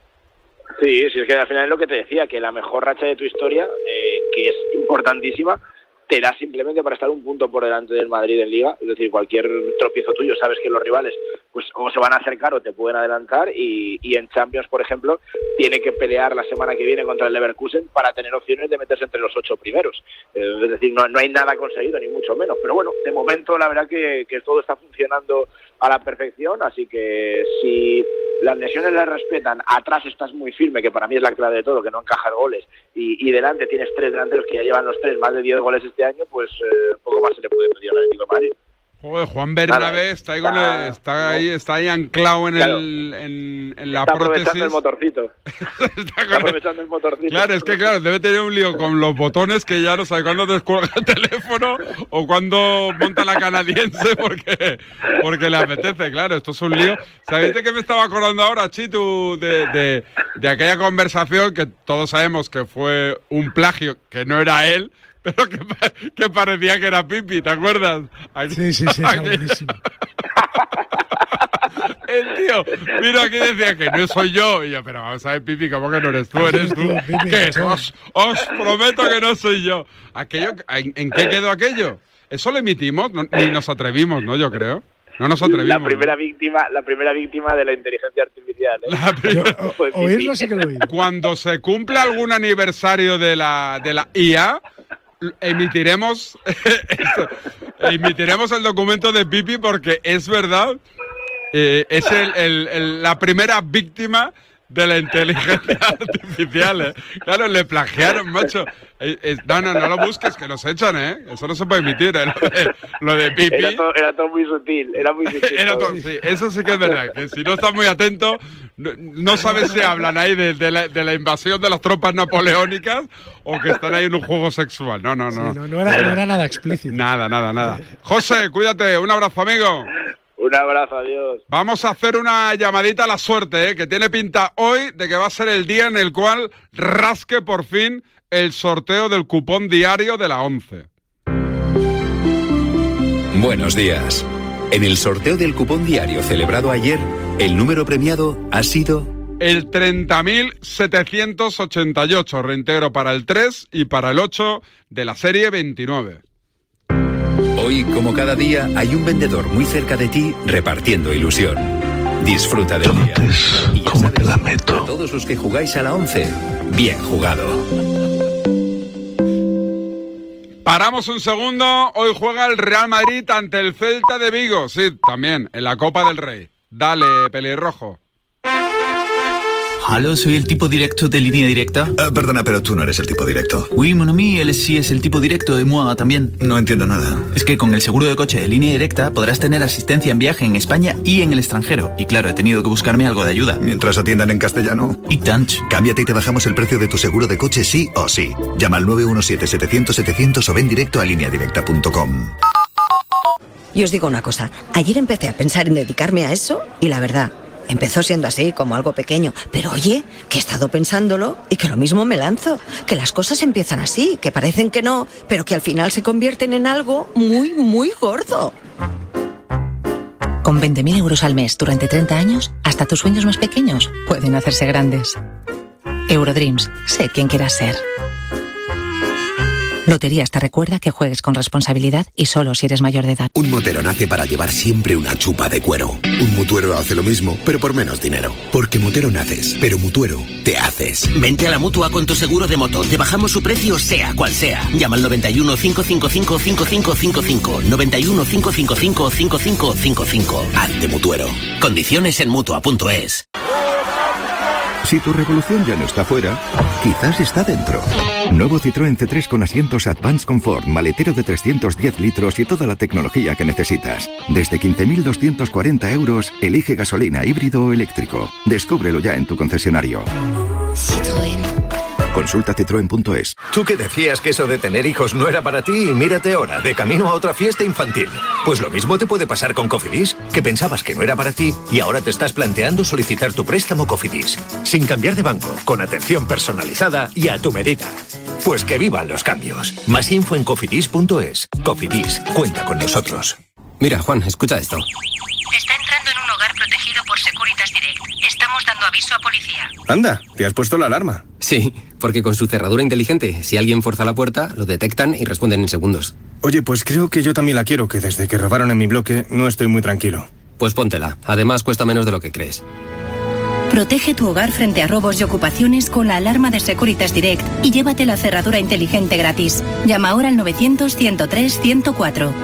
Speaker 12: Sí, sí, es que al final es lo que te decía, que la mejor racha de tu historia, eh, que es importantísima, te da simplemente para estar un punto por delante del Madrid en Liga. Es decir, cualquier tropiezo tuyo, sabes que los rivales pues o se van a acercar o te pueden adelantar, y, y en Champions, por ejemplo, tiene que pelear la semana que viene contra el Leverkusen para tener opciones de meterse entre los ocho primeros. Eh, es decir, no, no hay nada conseguido, ni mucho menos. Pero bueno, de momento la verdad que, que todo está funcionando a la perfección, así que si las lesiones las respetan, atrás estás muy firme, que para mí es la clave de todo, que no encajas goles, y, y delante tienes tres delanteros que ya llevan los tres más de diez goles este año, pues eh, poco más se le puede pedir al Atlético de Madrid.
Speaker 4: Joder, Juan Bernabé está ahí, con el, está ahí, está ahí anclado en, claro, el, en, en la
Speaker 12: está
Speaker 4: prótesis.
Speaker 12: Aprovechando el motorcito. está, está aprovechando el motorcito.
Speaker 4: Claro, es que claro, debe tener un lío con los botones que ya no sabe cuándo descuelga el teléfono o cuándo monta la canadiense porque, porque le apetece. Claro, esto es un lío. ¿Sabéis de qué me estaba acordando ahora, Chitu? De, de, de aquella conversación que todos sabemos que fue un plagio, que no era él, pero que, que parecía que era Pipi, ¿te acuerdas? Aquí,
Speaker 8: sí, sí, sí, está buenísimo.
Speaker 4: El tío, mira, aquí decía que no soy yo. Y yo, pero vamos a ver, Pipi, ¿cómo que no eres tú? ¿Eres tú? ¿Qué? Os, os prometo que no soy yo. Aquello, ¿en, ¿En qué quedó aquello? Eso lo emitimos, no, ni nos atrevimos, ¿no? Yo creo. No nos atrevimos.
Speaker 12: La primera, ¿no? víctima, la primera víctima de la inteligencia artificial. ¿eh? La primera,
Speaker 8: yo, o, oírlo sí que lo oí.
Speaker 4: Cuando se cumple algún aniversario de la, de la I A, emitiremos emitiremos el documento de Pipi porque es verdad, eh, es el, el, el, la primera víctima de la inteligencia artificial, ¿eh? Claro, le plagiaron, macho. Eh, eh, no, no, no lo busques, que nos echan, ¿eh? Eso no se puede emitir, ¿eh? Lo de, lo de Pipi.
Speaker 12: Era todo, era todo muy sutil, era muy sutil.
Speaker 4: Era todo, sí, eso sí que es verdad, que si no estás muy atento, no, no sabes si hablan ahí de, de, la, de la invasión de las tropas napoleónicas o que están ahí en un juego sexual. No, no, no.
Speaker 8: Sí, no, no, era, no era nada explícito.
Speaker 4: Nada, nada, nada. José, cuídate, un abrazo, amigo.
Speaker 12: Un abrazo, adiós.
Speaker 4: Vamos a hacer una llamadita a la suerte, ¿eh? Que tiene pinta hoy de que va a ser el día en el cual rasque por fin el sorteo del cupón diario de la once.
Speaker 15: Buenos días. En el sorteo del cupón diario celebrado ayer, el número premiado ha sido...
Speaker 4: el treinta mil setecientos ochenta y ocho, reintegro para el tres y para el ocho de la serie veintinueve.
Speaker 15: Hoy, como cada día, hay un vendedor muy cerca de ti repartiendo ilusión. Disfruta del día. Y ya sabes, te la meto. A todos los que jugáis a la once, bien jugado.
Speaker 4: Paramos un segundo. Hoy juega el Real Madrid ante el Celta de Vigo. Sí, también, en la Copa del Rey. Dale, pelirrojo.
Speaker 16: Aló, soy el tipo directo de Línea Directa.
Speaker 17: Uh, perdona, pero tú no eres el tipo directo.
Speaker 16: Oui, mon ami, él sí es el tipo directo de moi también.
Speaker 17: No entiendo nada.
Speaker 16: Es que con el seguro de coche de Línea Directa podrás tener asistencia en viaje en España y en el extranjero. Y claro, he tenido que buscarme algo de ayuda.
Speaker 17: Mientras atiendan en castellano.
Speaker 16: Y tanch.
Speaker 17: Cámbiate y te bajamos el precio de tu seguro de coche sí o sí. Llama al nueve uno siete, setecientos, setecientos o ven directo a línea directa punto com.
Speaker 18: Y os digo una cosa, ayer empecé a pensar en dedicarme a eso y la verdad... empezó siendo así, como algo pequeño. Pero oye, que he estado pensándolo y que lo mismo me lanzo. Que las cosas empiezan así, que parecen que no, pero que al final se convierten en algo muy, muy gordo.
Speaker 19: Con veinte mil euros al mes durante treinta años, hasta tus sueños más pequeños pueden hacerse grandes. Eurodreams, sé quién quieras ser. Loterías te recuerda que juegues con responsabilidad y solo si eres mayor de edad.
Speaker 20: Un motero nace para llevar siempre una chupa de cuero. Un mutuero hace lo mismo, pero por menos dinero. Porque motero naces, pero mutuero te haces.
Speaker 21: Vente a la Mutua con tu seguro de moto. Te bajamos su precio sea cual sea. Llama al noventa y uno, cinco cinco cinco, cinco cinco cinco cinco. noventa y uno, cinco cinco cinco, cinco cinco cinco cinco. Hazte mutuero. Condiciones en mutua punto es.
Speaker 22: Si tu revolución ya no está fuera, quizás está dentro. Nuevo Citroën C tres con asientos Advanced Comfort, maletero de trescientos diez litros y toda la tecnología que necesitas. Desde quince mil doscientos cuarenta euros, elige gasolina, híbrido o eléctrico. Descúbrelo ya en tu concesionario.
Speaker 23: Citroën.
Speaker 22: Consulta citroen punto es.
Speaker 24: Tú que decías que eso de tener hijos no era para ti y mírate ahora, de camino a otra fiesta infantil. Pues lo mismo te puede pasar con Cofidis, que pensabas que no era para ti y ahora te estás planteando solicitar tu préstamo Cofidis. Sin cambiar de banco, con atención personalizada y a tu medida. Pues que vivan los cambios. Más info en cofidis punto es. Cofidis, cuenta con nosotros.
Speaker 25: Mira, Juan, escucha esto.
Speaker 23: Está entrando en un hogar protegido por Securitas Direct. Estamos dando aviso a policía.
Speaker 25: Anda, ¿te has puesto la alarma? Sí, porque con su cerradura inteligente, si alguien fuerza la puerta, lo detectan y responden en segundos.
Speaker 26: Oye, pues creo que yo también la quiero, que desde que robaron en mi bloque no estoy muy tranquilo.
Speaker 25: Pues póntela. Además, cuesta menos de lo que crees.
Speaker 23: Protege tu hogar frente a robos y ocupaciones con la alarma de Securitas Direct y llévate la cerradura inteligente gratis. Llama ahora al novecientos, ciento tres, ciento cuatro.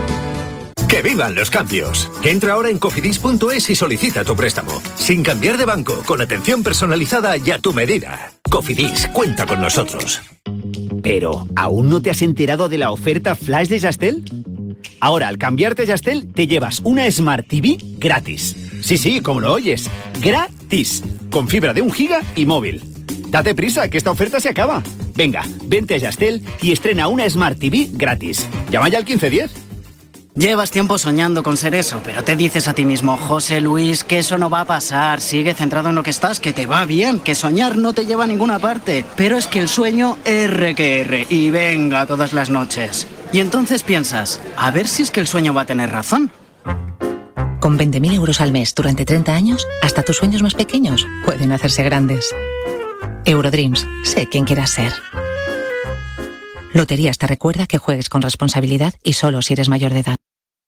Speaker 24: ¡Que vivan los cambios! Entra ahora en cofidis punto es y solicita tu préstamo. Sin cambiar de banco, con atención personalizada y a tu medida. Cofidis, cuenta con nosotros.
Speaker 27: Pero, ¿aún no te has enterado de la oferta flash de Yastel? Ahora, al cambiarte a Yastel, te llevas una Smart T V gratis. Sí, sí, como lo oyes. Gratis. Con fibra de un giga y móvil. Date prisa, que esta oferta se acaba. Venga, vente a Yastel y estrena una Smart T V gratis. Llama ya al quince diez.
Speaker 28: Llevas tiempo soñando con ser eso, pero te dices a ti mismo, José Luis, que eso no va a pasar, sigue centrado en lo que estás, que te va bien, que soñar no te lleva a ninguna parte. Pero es que el sueño R que R, y venga todas las noches. Y entonces piensas, a ver si es que el sueño va a tener razón.
Speaker 19: Con veinte mil euros al mes durante treinta años, hasta tus sueños más pequeños pueden hacerse grandes. Eurodreams, sé quién quieras ser. Loterías te recuerda que juegues con responsabilidad y solo si eres mayor de edad.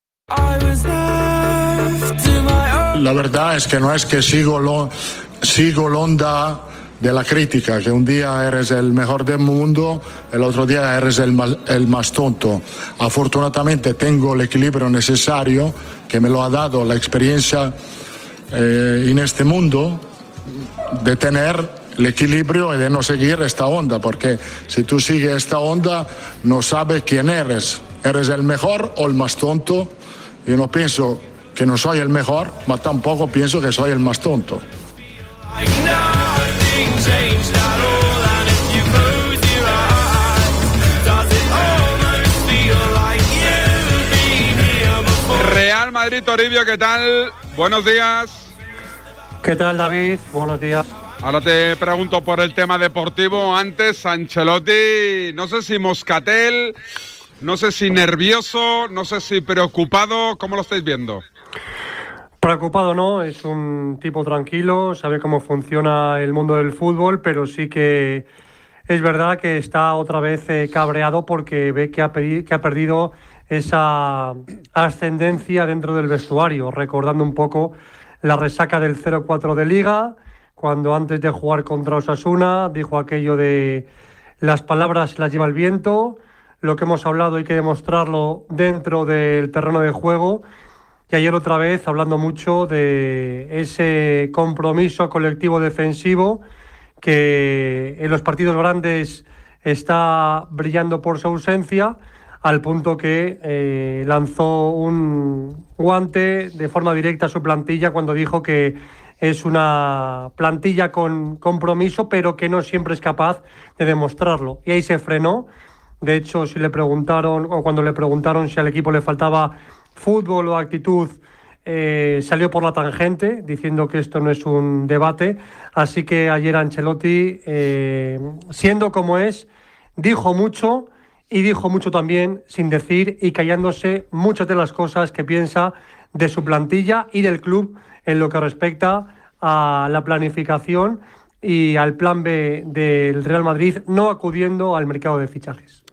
Speaker 29: La verdad es que no es que sigo lo, sigo la onda de la crítica, que un día eres el mejor del mundo, el otro día eres el más, el más tonto. Afortunadamente tengo el equilibrio necesario que me lo ha dado la experiencia eh, en este mundo de tener el equilibrio y de no seguir esta onda, porque si tú sigues esta onda no sabes quién eres. ¿Eres el mejor o el más tonto? Yo no pienso que no soy el mejor, pero tampoco pienso que soy el más tonto.
Speaker 4: Real Madrid, Toribio, ¿qué tal? Buenos días.
Speaker 30: ¿Qué tal, David? Buenos días.
Speaker 4: Ahora te pregunto por el tema deportivo. Antes, Ancelotti, no sé si Moscatel, no sé si nervioso, no sé si preocupado. ¿Cómo lo estáis viendo?
Speaker 30: Preocupado no, es un tipo tranquilo, sabe cómo funciona el mundo del fútbol, pero sí que es verdad que está otra vez eh, cabreado porque ve que ha, pedi- que ha perdido esa ascendencia dentro del vestuario, recordando un poco la resaca del cero cuatro de Liga, cuando antes de jugar contra Osasuna dijo aquello de las palabras las lleva el viento, lo que hemos hablado hay que demostrarlo dentro del terreno de juego. Y ayer otra vez hablando mucho de ese compromiso colectivo defensivo que en los partidos grandes está brillando por su ausencia, al punto que eh, lanzó un guante de forma directa a su plantilla cuando dijo que es una plantilla con compromiso, pero que no siempre es capaz de demostrarlo. Y ahí se frenó. De hecho, si le preguntaron, o cuando le preguntaron si al equipo le faltaba fútbol o actitud, eh, salió por la tangente, diciendo que esto no es un debate. Así que ayer Ancelotti, eh, siendo como es, dijo mucho, y dijo mucho también sin decir y callándose muchas de las cosas que piensa de su plantilla y del club en lo que respecta a la planificación y al plan B del Real Madrid, no acudiendo al mercado de fichajes.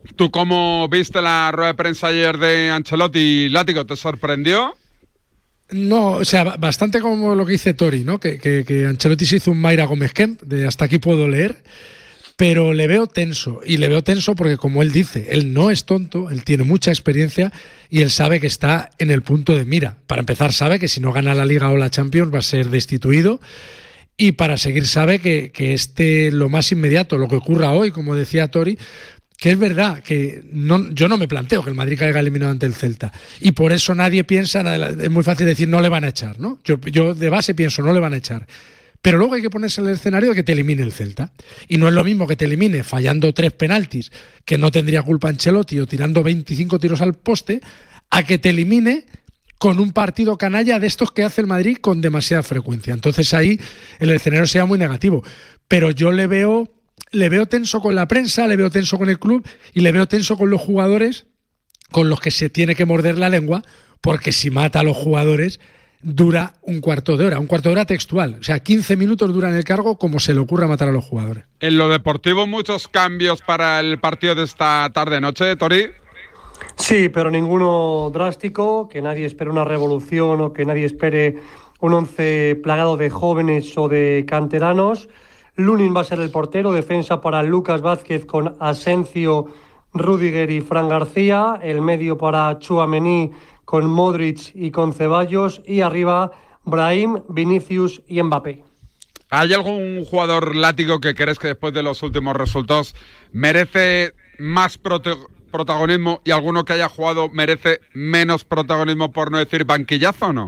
Speaker 4: ¿Tú cómo viste la rueda de prensa ayer de Ancelotti? Látigo, ¿te sorprendió?
Speaker 8: No, o sea, bastante como lo que dice Tori, ¿no? Que, que, que Ancelotti se hizo un Mayra Gómez Kemp, de hasta aquí puedo leer, pero le veo tenso, y le veo tenso porque, como él dice, él no es tonto, él tiene mucha experiencia y él sabe que está en el punto de mira. Para empezar, sabe que si no gana la Liga o la Champions va a ser destituido, y para seguir sabe que, que este, lo más inmediato, lo que ocurra hoy, como decía Tori, que es verdad que no, yo no me planteo que el Madrid caiga eliminado ante el Celta, y por eso nadie piensa, es muy fácil decir no le van a echar, ¿no? Yo, yo de base pienso no le van a echar, pero luego hay que ponerse en el escenario de que te elimine el Celta, y no es lo mismo que te elimine fallando tres penaltis que no tendría culpa Ancelotti o tirando veinticinco tiros al poste, a que te elimine con un partido canalla de estos que hace el Madrid con demasiada frecuencia. Entonces ahí el escenario sea muy negativo, pero yo le veo Le veo tenso con la prensa, le veo tenso con el club y le veo tenso con los jugadores, con los que se tiene que morder la lengua, porque si mata a los jugadores dura un cuarto de hora, un cuarto de hora textual. O sea, quince minutos dura en el cargo como se le ocurra matar a los jugadores.
Speaker 4: En lo deportivo, muchos cambios para el partido de esta tarde-noche, Tori.
Speaker 30: Sí, pero ninguno drástico, que nadie espere una revolución o que nadie espere un once plagado de jóvenes o de canteranos. Lunin va a ser el portero, defensa para Lucas Vázquez con Asensio, Rüdiger y Fran García, el medio para Tchouaméni con Modric y con Ceballos, y arriba Brahim, Vinicius y Mbappé.
Speaker 4: ¿Hay algún jugador Látigo que crees que después de los últimos resultados merece más prote- protagonismo y alguno que haya jugado merece menos protagonismo, por no decir banquillazo o no?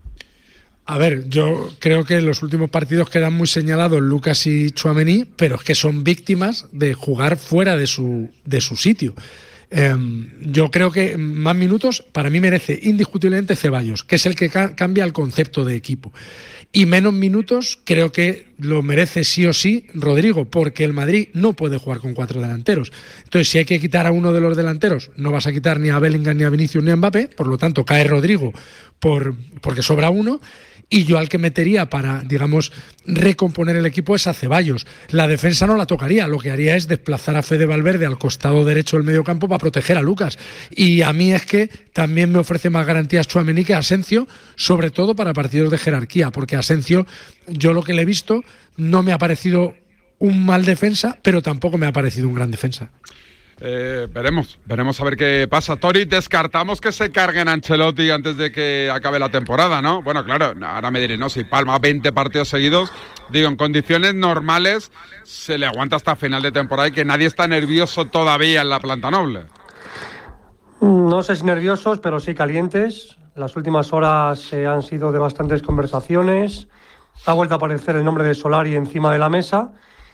Speaker 8: A ver, yo creo que en los últimos partidos quedan muy señalados Lucas y Tchouaméni, pero es que son víctimas de jugar fuera de su, de su sitio. Eh, yo creo que más minutos para mí merece indiscutiblemente Ceballos, que es el que ca- cambia el concepto de equipo. Y menos minutos creo que lo merece sí o sí Rodrigo, porque el Madrid no puede jugar con cuatro delanteros. Entonces, si hay que quitar a uno de los delanteros, no vas a quitar ni a Bellingham, ni a Vinicius, ni a Mbappé, por lo tanto cae Rodrigo por, porque sobra uno. Y yo al que metería para, digamos, recomponer el equipo es a Ceballos. La defensa no la tocaría, lo que haría es desplazar a Fede Valverde al costado derecho del mediocampo para proteger a Lucas. Y a mí es que también me ofrece más garantías Tchouaméni que Asensio, sobre todo para partidos de jerarquía, porque Asensio, yo lo que le he visto, no me ha parecido un mal defensa, pero tampoco me ha parecido un gran defensa.
Speaker 4: Eh, veremos, veremos a ver qué pasa. Tori, descartamos que se carguen a Ancelotti antes de que acabe la temporada, ¿no? Bueno, claro, ahora me diré, no, si palma veinte partidos seguidos, digo, en condiciones normales se le aguanta hasta final de temporada y que nadie está nervioso todavía en la planta noble.
Speaker 30: No sé si nerviosos, pero sí calientes. Las últimas horas eh, han sido de bastantes conversaciones. Ha vuelto a aparecer el nombre de Solari encima de la mesa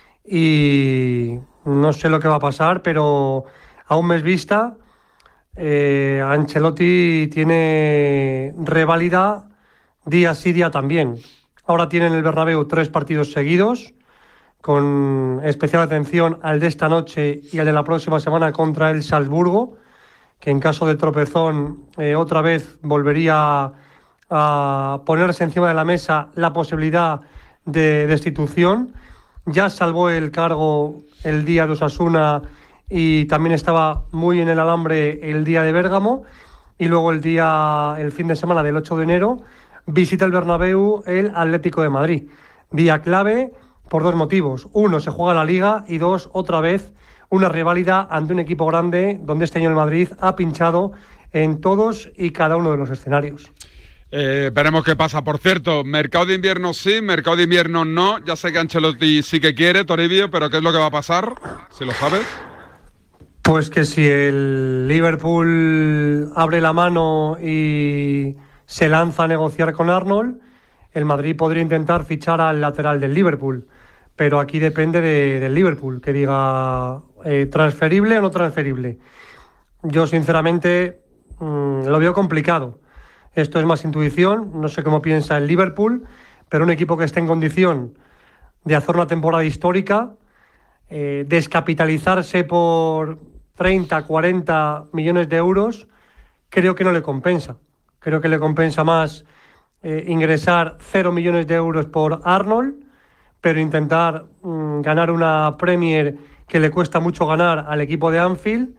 Speaker 30: y no sé lo que va a pasar, pero a un mes vista, eh, Ancelotti tiene reválida día sí, día también. Ahora tiene en el Bernabéu tres partidos seguidos, con especial atención al de esta noche y al de la próxima semana contra el Salzburgo, que en caso de tropezón eh, otra vez volvería a ponerse encima de la mesa la posibilidad de destitución. Ya salvó el cargo el día de Osasuna y también estaba muy en el alambre el día de Bérgamo, y luego el día, el fin de semana del ocho de enero visita el Bernabéu el Atlético de Madrid. Día clave por dos motivos. Uno, se juega la Liga, y dos, otra vez una reválida ante un equipo grande donde este año el Madrid ha pinchado en todos y cada uno de los escenarios.
Speaker 4: Eh, veremos qué pasa. Por cierto, mercado de invierno sí, mercado de invierno no. Ya sé que Ancelotti sí que quiere, Toribio, pero ¿qué es lo que va a pasar? Si lo sabes.
Speaker 30: Pues que si el Liverpool abre la mano y se lanza a negociar con Arnold, el Madrid podría intentar fichar al lateral del Liverpool. Pero aquí depende de, del Liverpool, que diga eh, transferible o no transferible. Yo, sinceramente, mmm, lo veo complicado. Esto es más intuición, no sé cómo piensa el Liverpool, pero un equipo que esté en condición de hacer una temporada histórica, eh, descapitalizarse por treinta, cuarenta millones de euros, creo que no le compensa. Creo que le compensa más eh, ingresar cero millones de euros por Arnold, pero intentar mmm, ganar una Premier que le cuesta mucho ganar al equipo de Anfield,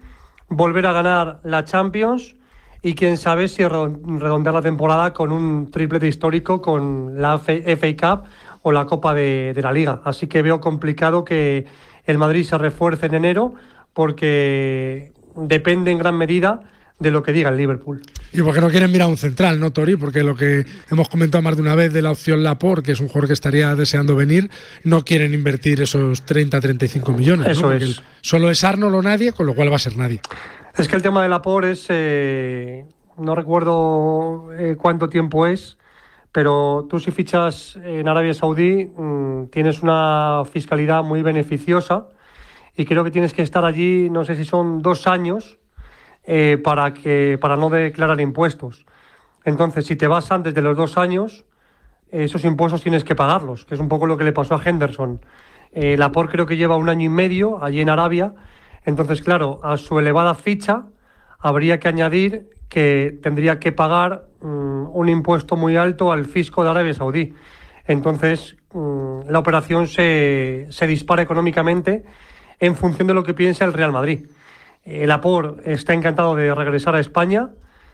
Speaker 30: volver a ganar la Champions y quién sabe si redondear la temporada con un triplete histórico con la F A Cup o la Copa de, de la Liga. Así que veo complicado que el Madrid se refuerce en enero porque depende en gran medida de lo que diga el Liverpool.
Speaker 8: Y porque no quieren mirar a un central, ¿no, Tori? Porque lo que hemos comentado más de una vez de la opción Laporte, que es un jugador que estaría deseando venir, no quieren invertir esos treinta a treinta y cinco millones.
Speaker 30: Eso
Speaker 8: ¿no?
Speaker 30: es.
Speaker 8: El, solo es Arnold o nadie, con lo cual va a ser nadie.
Speaker 30: Es que el tema de Laporte es... Eh, no recuerdo eh, cuánto tiempo es, pero tú si fichas en Arabia Saudí mmm, tienes una fiscalidad muy beneficiosa y creo que tienes que estar allí, no sé si son dos años, Eh, para que para no declarar impuestos. Entonces, si te vas antes de los dos años, eh, esos impuestos tienes que pagarlos, que es un poco lo que le pasó a Henderson. Eh, Laporte creo que lleva un año y medio allí en Arabia. Entonces, claro, a su elevada ficha habría que añadir que tendría que pagar um, un impuesto muy alto al fisco de Arabia Saudí. Entonces, um, la operación se, se dispara económicamente en función de lo que piensa el Real Madrid. El Laporte está encantado de regresar a España,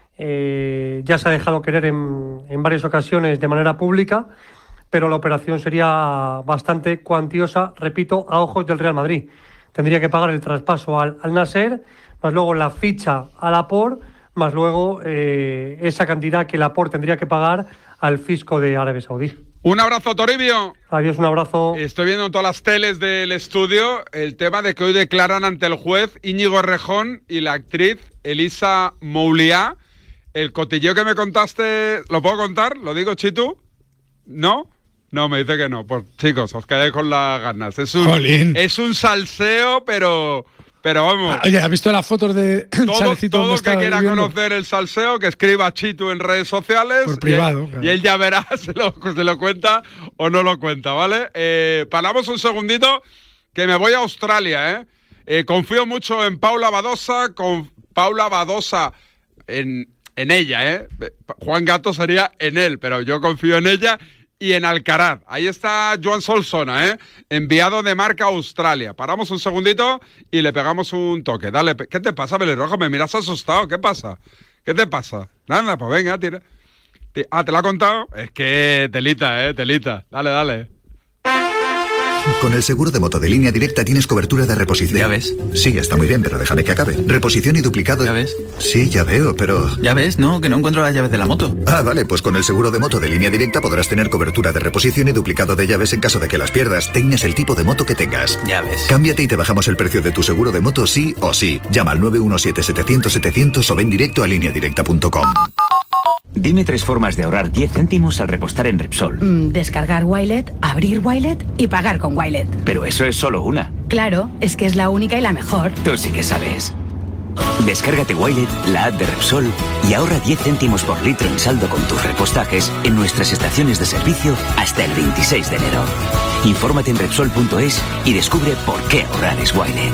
Speaker 30: eh, ya se ha dejado querer en, en varias ocasiones de manera pública, pero la operación sería bastante cuantiosa, repito, a ojos del Real Madrid. Tendría que pagar el traspaso al, al Nasser, más luego la ficha a Laporte, más luego eh, esa cantidad que Laporte tendría que pagar al fisco de Arabia Saudí.
Speaker 4: Un abrazo, Toribio.
Speaker 30: Adiós, un abrazo.
Speaker 4: Estoy viendo en todas las teles del estudio el tema de que hoy declaran ante el juez Íñigo Errejón y la actriz Elisa Mouliá. El cotilleo que me contaste, ¿lo puedo contar? ¿Lo digo, Chitu? ¿No? No, me dice que no. Pues chicos, os quedáis con las ganas. Es un, es un salseo, pero... Pero vamos.
Speaker 8: Oye, ¿has visto las fotos de
Speaker 4: todo,
Speaker 8: Chalecito?
Speaker 4: Todo que quiera viviendo? Conocer el salseo, que escriba Chitu en redes sociales.
Speaker 8: Por privado.
Speaker 4: Y,
Speaker 8: claro.
Speaker 4: y él ya verá si lo, si lo cuenta o no lo cuenta, ¿vale? Eh, paramos un segundito, que me voy a Australia, ¿eh? eh confío mucho en Paula Badosa, con Paula Badosa en, en ella, ¿eh? Juan Gato sería en él, pero yo confío en ella. Y en Alcaraz. Ahí está Joan Solsona, ¿eh? Enviado de marca a Australia. Paramos un segundito y le pegamos un toque. Dale, ¿qué te pasa, pelirrojo? Me miras asustado. ¿Qué pasa? ¿Qué te pasa? Nada, pues venga, tira. Ah, ¿te lo ha contado? Es que telita, ¿eh? Telita. Dale, dale.
Speaker 17: Con el seguro de moto de Línea Directa tienes cobertura de reposición.
Speaker 16: ¿Ya ves?
Speaker 17: Sí, está muy bien, pero déjame que acabe. Reposición y duplicado.
Speaker 16: ¿Ya ves?
Speaker 17: Sí, ya veo, pero...
Speaker 16: ¿Ya ves? No, que no encuentro las llaves de la moto.
Speaker 17: Ah, vale, pues con el seguro de moto de Línea Directa podrás tener cobertura de reposición y duplicado de llaves en caso de que las pierdas, tengas el tipo de moto que tengas.
Speaker 16: Ya ves.
Speaker 17: Cámbiate y te bajamos el precio de tu seguro de moto sí o sí. Llama al nueve uno siete, setecientos, setecientos o ven directo a línea directa punto com.
Speaker 27: Dime tres formas de ahorrar diez céntimos al repostar en Repsol.
Speaker 1: Mm, descargar Wilet, abrir Wilet y pagar con Wilet.
Speaker 27: Pero eso es solo una.
Speaker 1: Claro, es que es la única y la mejor.
Speaker 27: Tú sí que sabes. Descárgate Wilet, la app de Repsol, y ahorra diez céntimos por litro en saldo con tus repostajes en nuestras estaciones de servicio hasta el veintiséis de enero. Infórmate en Repsol punto es y descubre por qué ahorrar es Wilet.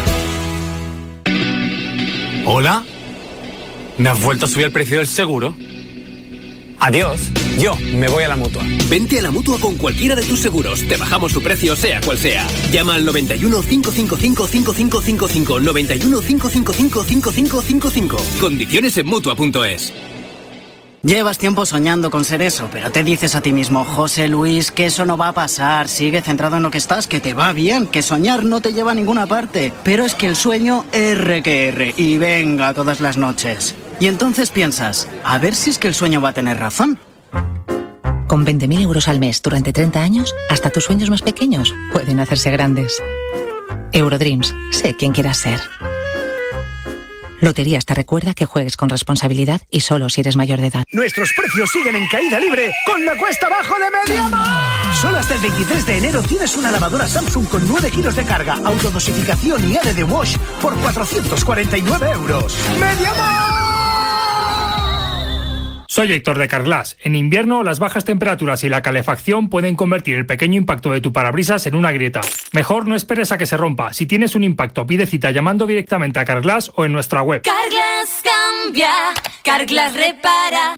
Speaker 2: ¿Hola? ¿Me has vuelto a subir el precio del seguro? Adiós, yo me voy a la Mutua.
Speaker 21: Vente a la Mutua con cualquiera de tus seguros. Te bajamos su precio sea cual sea. Llama al noventa y uno, cinco cinco cinco, cinco cinco cinco cinco, noventa y uno, cinco cinco cinco, cinco cinco cinco cinco. Condiciones en Mutua punto es.
Speaker 28: Llevas tiempo soñando con ser eso, pero te dices a ti mismo, José Luis, que eso no va a pasar. Sigue centrado en lo que estás, que te va bien, que soñar no te lleva a ninguna parte. Pero es que el sueño R que R, y venga todas las noches. Y entonces piensas, a ver si es que el sueño va a tener razón.
Speaker 19: Con veinte mil euros al mes durante treinta años, hasta tus sueños más pequeños pueden hacerse grandes. Eurodreams, sé quién quieras ser. Loterías te recuerda que juegues con responsabilidad y solo si eres mayor de edad.
Speaker 27: Nuestros precios siguen en caída libre con la cuesta abajo de Mediamar. Solo hasta el veintitrés de enero tienes una lavadora Samsung con nueve kilos de carga, autodosificación y L D Wash por cuatrocientos cuarenta y nueve euros. ¡Mediamar!
Speaker 3: Soy Héctor de Carglass. En invierno, las bajas temperaturas y la calefacción pueden convertir el pequeño impacto de tu parabrisas en una grieta. Mejor no esperes a que se rompa. Si tienes un impacto, pide cita llamando directamente a Carglass o en nuestra web.
Speaker 5: Carglass cambia, Carglass repara.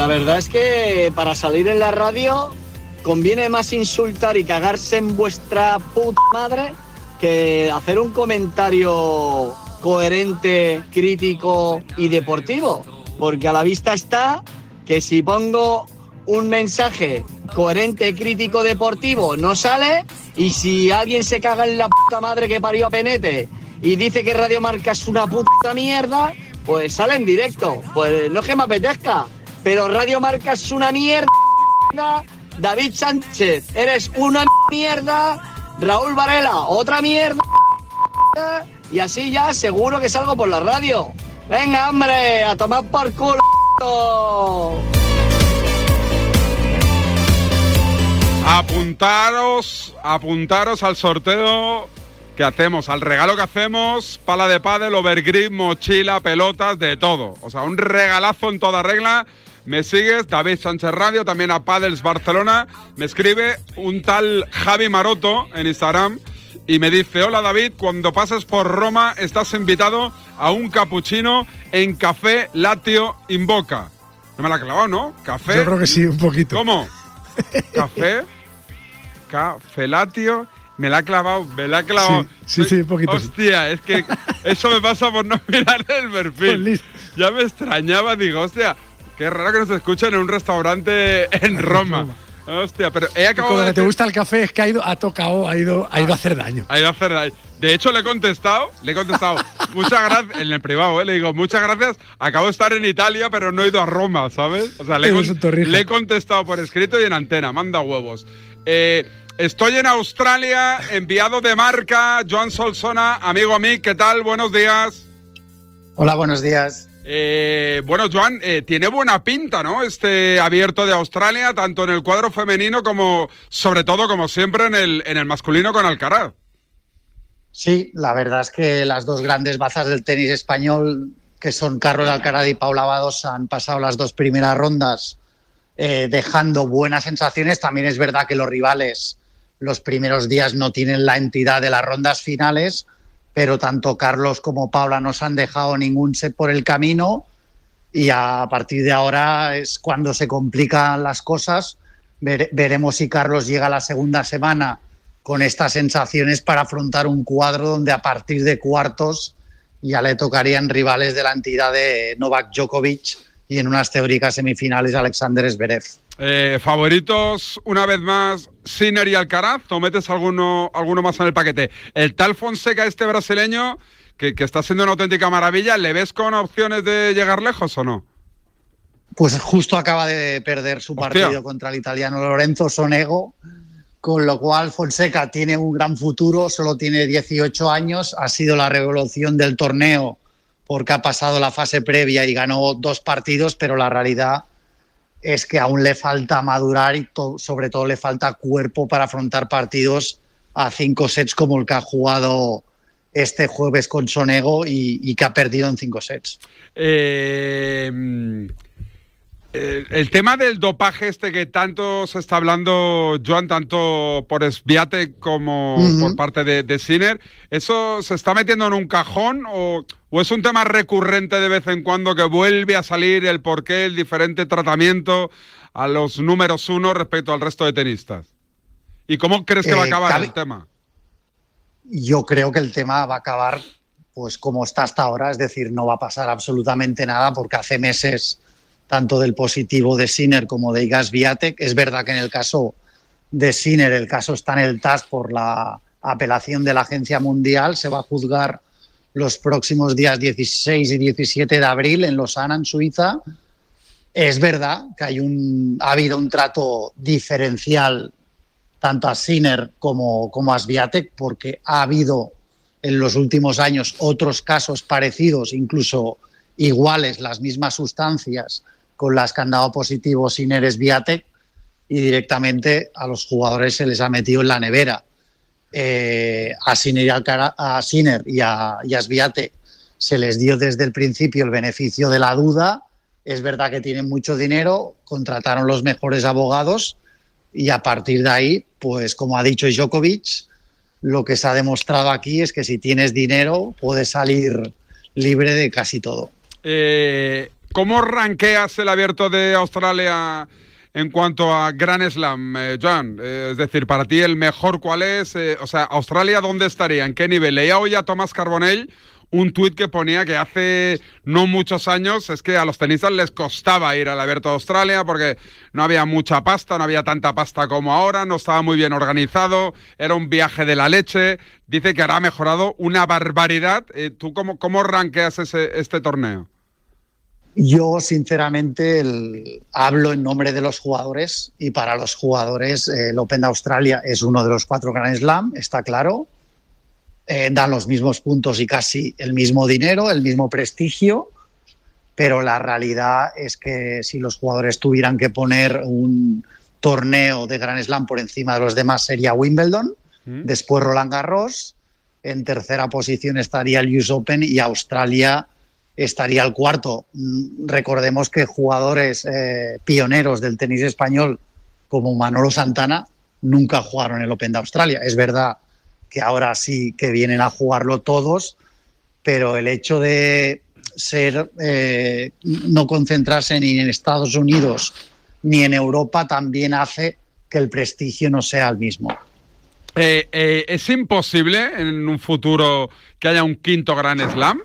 Speaker 28: verdad es que para salir en la radio conviene más insultar y cagarse en vuestra puta madre que hacer un comentario coherente, crítico y deportivo. Porque a la vista está que si pongo un mensaje coherente, crítico, deportivo, no sale, y si alguien se caga en la puta madre que parió a Penete y dice que Radio Marca es una puta mierda, pues sale en directo. Pues no es que me apetezca, pero Radio Marca es una mierda. David Sánchez, eres una mierda. Raúl Varela, otra mierda. Y así ya seguro que salgo por la radio. Venga, hombre, a tomar por culo.
Speaker 4: Apuntaros, apuntaros al sorteo que hacemos, al regalo que hacemos, pala de pádel, overgrip, mochila, pelotas, de todo. O sea, un regalazo en toda regla. Me sigues, David Sánchez Radio, también a Padels Barcelona. Me escribe un tal Javi Maroto en Instagram y me dice: hola David, cuando pases por Roma estás invitado a un cappuccino en Café Latio in Boca. No me la ha clavado, ¿no? Café.
Speaker 8: Yo creo que sí, un poquito.
Speaker 4: ¿Cómo? Café, Café Latio, me la ha clavado, me la ha clavado.
Speaker 8: Sí, sí, sí, un poquito.
Speaker 4: Hostia, es que eso me pasa por no mirar el perfil. Ya me extrañaba, digo, hostia, qué raro que nos escuchen en un restaurante en Roma. Hostia, pero he acabado
Speaker 8: Cuando
Speaker 4: de
Speaker 8: te
Speaker 4: decir-
Speaker 8: gusta el café es que ha ido, ha tocado, ha ido, ha ido a hacer daño.
Speaker 4: Ha ido a hacer daño. De hecho, le he contestado, le he contestado, muchas gracias, en el privado, ¿eh? Le digo, muchas gracias, acabo de estar en Italia, pero no he ido a Roma, ¿sabes? O sea, le he,
Speaker 8: Eres
Speaker 4: con-
Speaker 8: un torrija.
Speaker 4: le he contestado por escrito y en antena, manda huevos. Eh, estoy en Australia, enviado de marca, Joan Solsona, amigo a mí, ¿qué tal? Buenos días.
Speaker 6: Hola, buenos días.
Speaker 4: Eh, bueno, Joan, eh, tiene buena pinta, ¿no? Este abierto de Australia, tanto en el cuadro femenino como, sobre todo, como siempre, en el, en el masculino con Alcaraz.
Speaker 6: Sí, la verdad es que las dos grandes bazas del tenis español, que son Carlos Alcaraz y Paula Badosa, han pasado las dos primeras rondas eh, dejando buenas sensaciones. También es verdad que los rivales los primeros días no tienen la entidad de las rondas finales, pero tanto Carlos como Paula no se han dejado ningún set por el camino y a partir de ahora es cuando se complican las cosas. Vere- veremos si Carlos llega a la segunda semana con estas sensaciones para afrontar un cuadro donde a partir de cuartos ya le tocarían rivales de la entidad de Novak Djokovic y en unas teóricas semifinales Alexander Zverev.
Speaker 4: Eh, ¿Favoritos una vez más Sinner y Alcaraz o metes alguno, alguno más en el paquete? El tal Fonseca, este brasileño, que, que está siendo una auténtica maravilla, ¿le ves con opciones de llegar lejos o no?
Speaker 6: Pues justo acaba de perder su
Speaker 4: Hostia.
Speaker 6: partido contra el italiano Lorenzo Sonego, con lo cual Fonseca tiene un gran futuro, solo tiene dieciocho años, ha sido la revolución del torneo porque ha pasado la fase previa y ganó dos partidos, pero la realidad es que aún le falta madurar y to- sobre todo le falta cuerpo para afrontar partidos a cinco sets como el que ha jugado este jueves con Sonego y, y que ha perdido en cinco sets.
Speaker 4: Eh, mm, el, el tema del dopaje este que tanto se está hablando, Joan, tanto por Swiatek como
Speaker 6: Ujú.
Speaker 4: por parte de, de Sinner, ¿eso se está metiendo en un cajón o, o es un tema recurrente de vez en cuando que vuelve a salir el porqué, el diferente tratamiento a los números uno respecto al resto de tenistas? ¿Y cómo crees que va a
Speaker 6: Eh,
Speaker 4: acabar
Speaker 6: cabe-
Speaker 4: el tema?
Speaker 6: Yo creo que el tema va a acabar pues como está hasta ahora, es decir, no va a pasar absolutamente nada porque hace meses tanto del positivo de Sinner como de Iga Swiatek. Es verdad que en el caso de Sinner el caso está en el T A S por la apelación de la Agencia Mundial, se va a juzgar los próximos días dieciséis y diecisiete de abril en Lausana, en Suiza. Es verdad que hay un, ha habido un trato diferencial tanto a Sinner como, como a Swiatek, porque ha habido en los últimos años otros casos parecidos, incluso iguales, las mismas sustancias con las que han dado positivo Sinner Swiatek, y directamente a los jugadores se les ha metido en la nevera. Eh, a Sinner y, Alcara- a Sinner y a, y a Swiatek se les dio desde el principio el beneficio de la duda. Es verdad que tienen mucho dinero, contrataron los mejores abogados y a partir de ahí, pues como ha dicho Djokovic, lo que se ha demostrado aquí es que si tienes dinero puedes salir libre de casi todo.
Speaker 4: Eh, ¿Cómo rankeas el Abierto de Australia en cuanto a Grand Slam, eh, Joan? Eh, es decir, para ti el mejor, ¿cuál es? Eh, o sea, ¿Australia dónde estaría? ¿En qué nivel? Leía hoy a Tomás Carbonell un tuit que ponía que hace no muchos años es que a los tenistas les costaba ir al Abierto de Australia porque no había mucha pasta, no había tanta pasta como ahora, no estaba muy bien organizado, era un viaje de la leche. Dice que ahora ha mejorado una barbaridad. Eh, ¿Tú cómo, cómo rankeas ese, este torneo?
Speaker 6: Yo, sinceramente, el, hablo en nombre de los jugadores y para los jugadores eh, el Open de Australia es uno de los cuatro Grand Slam, está claro. Eh, dan los mismos puntos y casi el mismo dinero, el mismo prestigio, pero la realidad es que si los jugadores tuvieran que poner un torneo de Grand Slam por encima de los demás sería Wimbledon, ¿Mm? después Roland Garros, en tercera posición estaría el U S Open y Australia estaría el cuarto. Recordemos que jugadores eh, pioneros del tenis español como Manolo Santana nunca jugaron el Open de Australia. Es verdad que ahora sí que vienen a jugarlo todos, pero el hecho de ser eh, no concentrarse ni en Estados Unidos ni en Europa también hace que el prestigio no sea el mismo.
Speaker 4: Eh, eh, ¿Es imposible en un futuro que haya un quinto Grand Slam?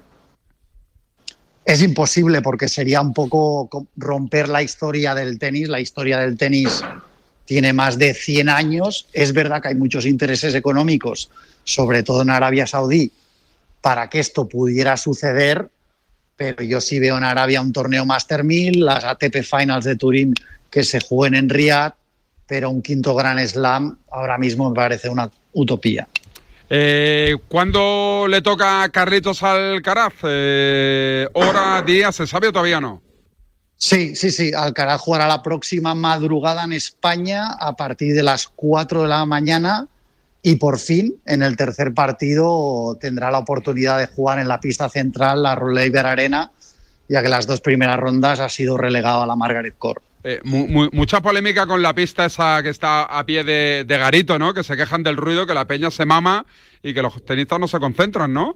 Speaker 6: Es imposible porque sería un poco romper la historia del tenis. La historia del tenis tiene más de cien años. Es verdad que hay muchos intereses económicos, sobre todo en Arabia Saudí, para que esto pudiera suceder, pero yo sí veo en Arabia un torneo Master mil, las A T P Finals de Turín que se jueguen en Riad, pero un quinto Grand Slam ahora mismo me parece una utopía.
Speaker 4: Eh, ¿Cuándo le toca a Carlitos Alcaraz? Eh, ¿Hora, día, se sabe o todavía no?
Speaker 6: Sí, sí, sí. Alcaraz jugará la próxima madrugada en España a partir de las cuatro de la mañana y por fin en el tercer partido tendrá la oportunidad de jugar en la pista central, la Rolex Arena, ya que las dos primeras rondas ha sido relegado a la Margaret Court.
Speaker 4: Eh, mu mu mucha polémica con la pista esa que está a pie de, de Garito, ¿no? Que se quejan del ruido, que la peña se mama y que los tenistas no se concentran, ¿no?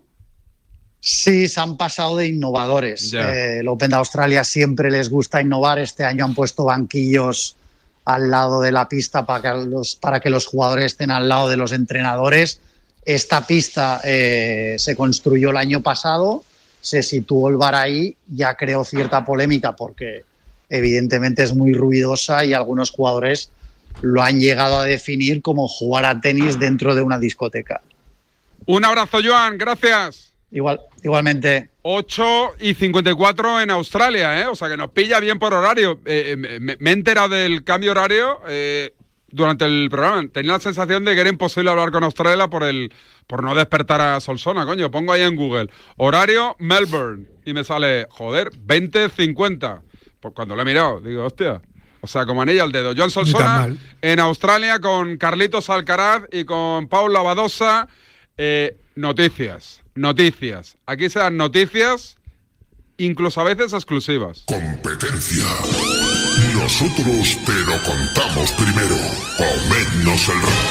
Speaker 6: Sí, se han pasado de innovadores.
Speaker 4: Yeah.
Speaker 6: Eh, el Open de Australia siempre les gusta innovar. Este año han puesto banquillos al lado de la pista para que los, para que los jugadores estén al lado de los entrenadores. Esta pista eh, se construyó el año pasado, se situó el bar ahí, ya creó cierta polémica porque evidentemente es muy ruidosa y algunos jugadores lo han llegado a definir como jugar a tenis dentro de una discoteca.
Speaker 4: Un abrazo, Joan, gracias.
Speaker 6: Igual, igualmente.
Speaker 4: ocho y cincuenta y cuatro en Australia, ¿eh? O sea que nos pilla bien por horario. Eh, me, me he enterado del cambio horario eh, durante el programa. Tenía la sensación de que era imposible hablar con Australia por el por no despertar a Solsona, coño. Pongo ahí en Google, horario Melbourne, y me sale, joder, veinte cincuenta. Pues cuando lo he mirado, digo, hostia, o sea, como anilla al dedo. Joan Solsona en Australia con Carlitos Alcaraz y con Paula Badosa. Eh, noticias, noticias. Aquí se dan noticias, incluso a veces exclusivas.
Speaker 7: Competencia. Nosotros te lo contamos primero. Comednos el rabo.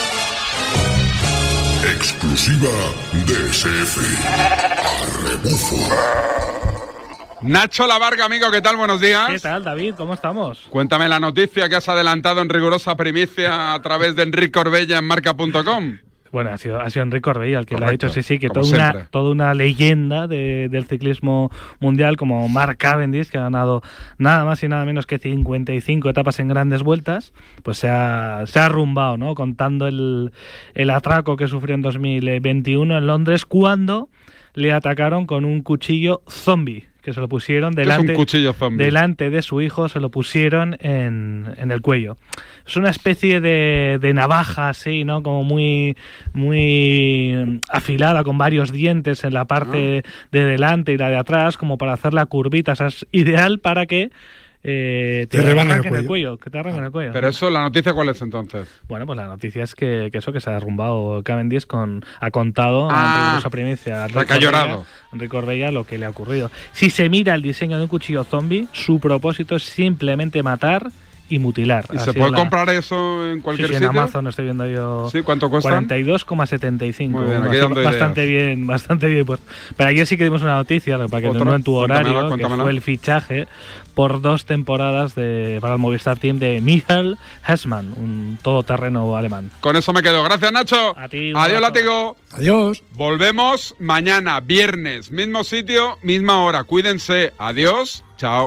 Speaker 7: Exclusiva D S F. A rebufo.
Speaker 4: Nacho Lavarga, amigo, ¿qué tal? Buenos días.
Speaker 9: ¿Qué tal, David? ¿Cómo estamos?
Speaker 4: Cuéntame la noticia que has adelantado en rigurosa primicia a través de Enric Corbella en marca punto com.
Speaker 9: Bueno, ha sido, ha sido Enric Corbella el que
Speaker 4: Correcto,
Speaker 9: lo ha dicho, sí, sí, que toda
Speaker 4: siempre.
Speaker 9: una, toda una leyenda de, del ciclismo mundial como Mark Cavendish, que ha ganado nada más y nada menos que cincuenta y cinco etapas en grandes vueltas, pues se ha, se ha arrumbado, ¿no? Contando el, el atraco que sufrió en dos mil veintiuno en Londres cuando le atacaron con un cuchillo zombie, que se lo pusieron delante,
Speaker 4: ¿Qué es un cuchillo zombie?
Speaker 9: delante de su hijo, se lo pusieron en, en el cuello. Es una especie de, de navaja así, ¿no? Como muy, muy afilada, con varios dientes en la parte ah. de delante y la de atrás, como para hacer la curvita. O sea, es ideal para que eh, te, te arranquen el, el cuello. Que te arranquen el cuello.
Speaker 4: Pero eso, ¿la noticia cuál es entonces?
Speaker 9: Bueno, pues la noticia es que, que eso, que se ha derrumbado Cavendish con, ha contado
Speaker 4: ah,
Speaker 9: en esa primicia.
Speaker 4: Ha llorado.
Speaker 9: Enric Corbella lo que le ha ocurrido. Si se mira el diseño de un cuchillo zombie, su propósito es simplemente matar y mutilar.
Speaker 4: ¿Y
Speaker 9: Ha
Speaker 4: se
Speaker 9: sido
Speaker 4: puede
Speaker 9: la-
Speaker 4: comprar eso en cualquier
Speaker 9: Sí, sí,
Speaker 4: sitio?
Speaker 9: en Amazon estoy viendo yo.
Speaker 4: Sí, ¿cuánto cuesta?
Speaker 9: cuarenta y dos coma setenta y cinco.
Speaker 4: Muy bien, aquí
Speaker 9: Bastante-
Speaker 4: dando
Speaker 9: bastante bien, bastante bien. Pues. Pero ayer sí que dimos una noticia, para que
Speaker 4: ¿Otra?
Speaker 9: no en tu
Speaker 4: Cuéntamela,
Speaker 9: horario, que
Speaker 4: cuéntamela.
Speaker 9: fue el fichaje por dos temporadas de, para el Movistar Team de Michael Hessmann, un todoterreno alemán.
Speaker 4: Con eso me quedo. Gracias, Nacho.
Speaker 9: A ti, un
Speaker 4: Adiós,
Speaker 9: abrazo.
Speaker 4: látigo.
Speaker 8: Adiós.
Speaker 4: Volvemos mañana, viernes, mismo sitio, misma hora. Cuídense. Adiós. Chao.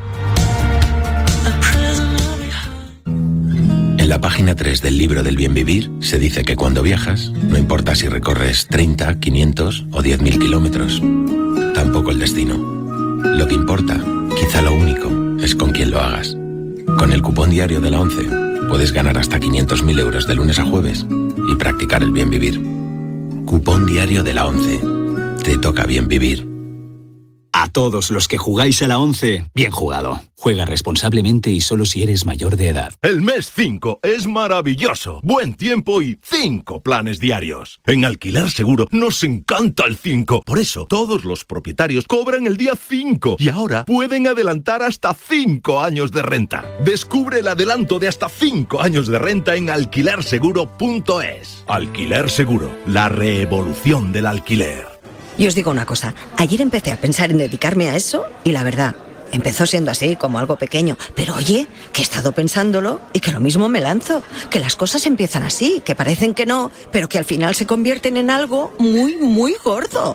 Speaker 21: En la página tres del libro del bien vivir se dice que cuando viajas, no importa si recorres treinta, quinientos o diez mil kilómetros, tampoco el destino. Lo que importa, quizá lo único, es con quién lo hagas. Con el cupón diario de la ONCE puedes ganar hasta quinientos mil euros de lunes a jueves y practicar el bien vivir. Cupón diario de la ONCE. Te toca bien vivir.
Speaker 27: A todos los que jugáis a la once, bien jugado. Juega responsablemente y solo si eres mayor de edad.
Speaker 10: El mes cinco es maravilloso. Buen tiempo y cinco planes diarios. En Alquiler Seguro nos encanta el cinco. Por eso todos los propietarios cobran el día cinco y ahora pueden adelantar hasta cinco años de renta. Descubre el adelanto de hasta cinco años de renta en alquiler seguro punto es. Alquiler Seguro, la revolución del alquiler.
Speaker 11: Y os digo una cosa, ayer empecé a pensar en dedicarme a eso y la verdad, empezó siendo así, como algo pequeño. Pero oye, que he estado pensándolo y que lo mismo me lanzo, que las cosas empiezan así, que parecen que no, pero que al final se convierten en algo muy, muy gordo.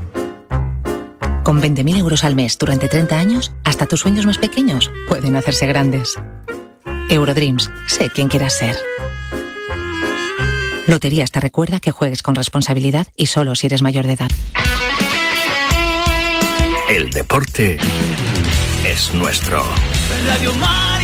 Speaker 19: Con veinte mil euros al mes durante treinta años, hasta tus sueños más pequeños pueden hacerse grandes. Eurodreams, sé quién quieras ser. Loterías te recuerda que juegues con responsabilidad y solo si eres mayor de edad.
Speaker 24: El deporte es nuestro.
Speaker 5: Radio Mar.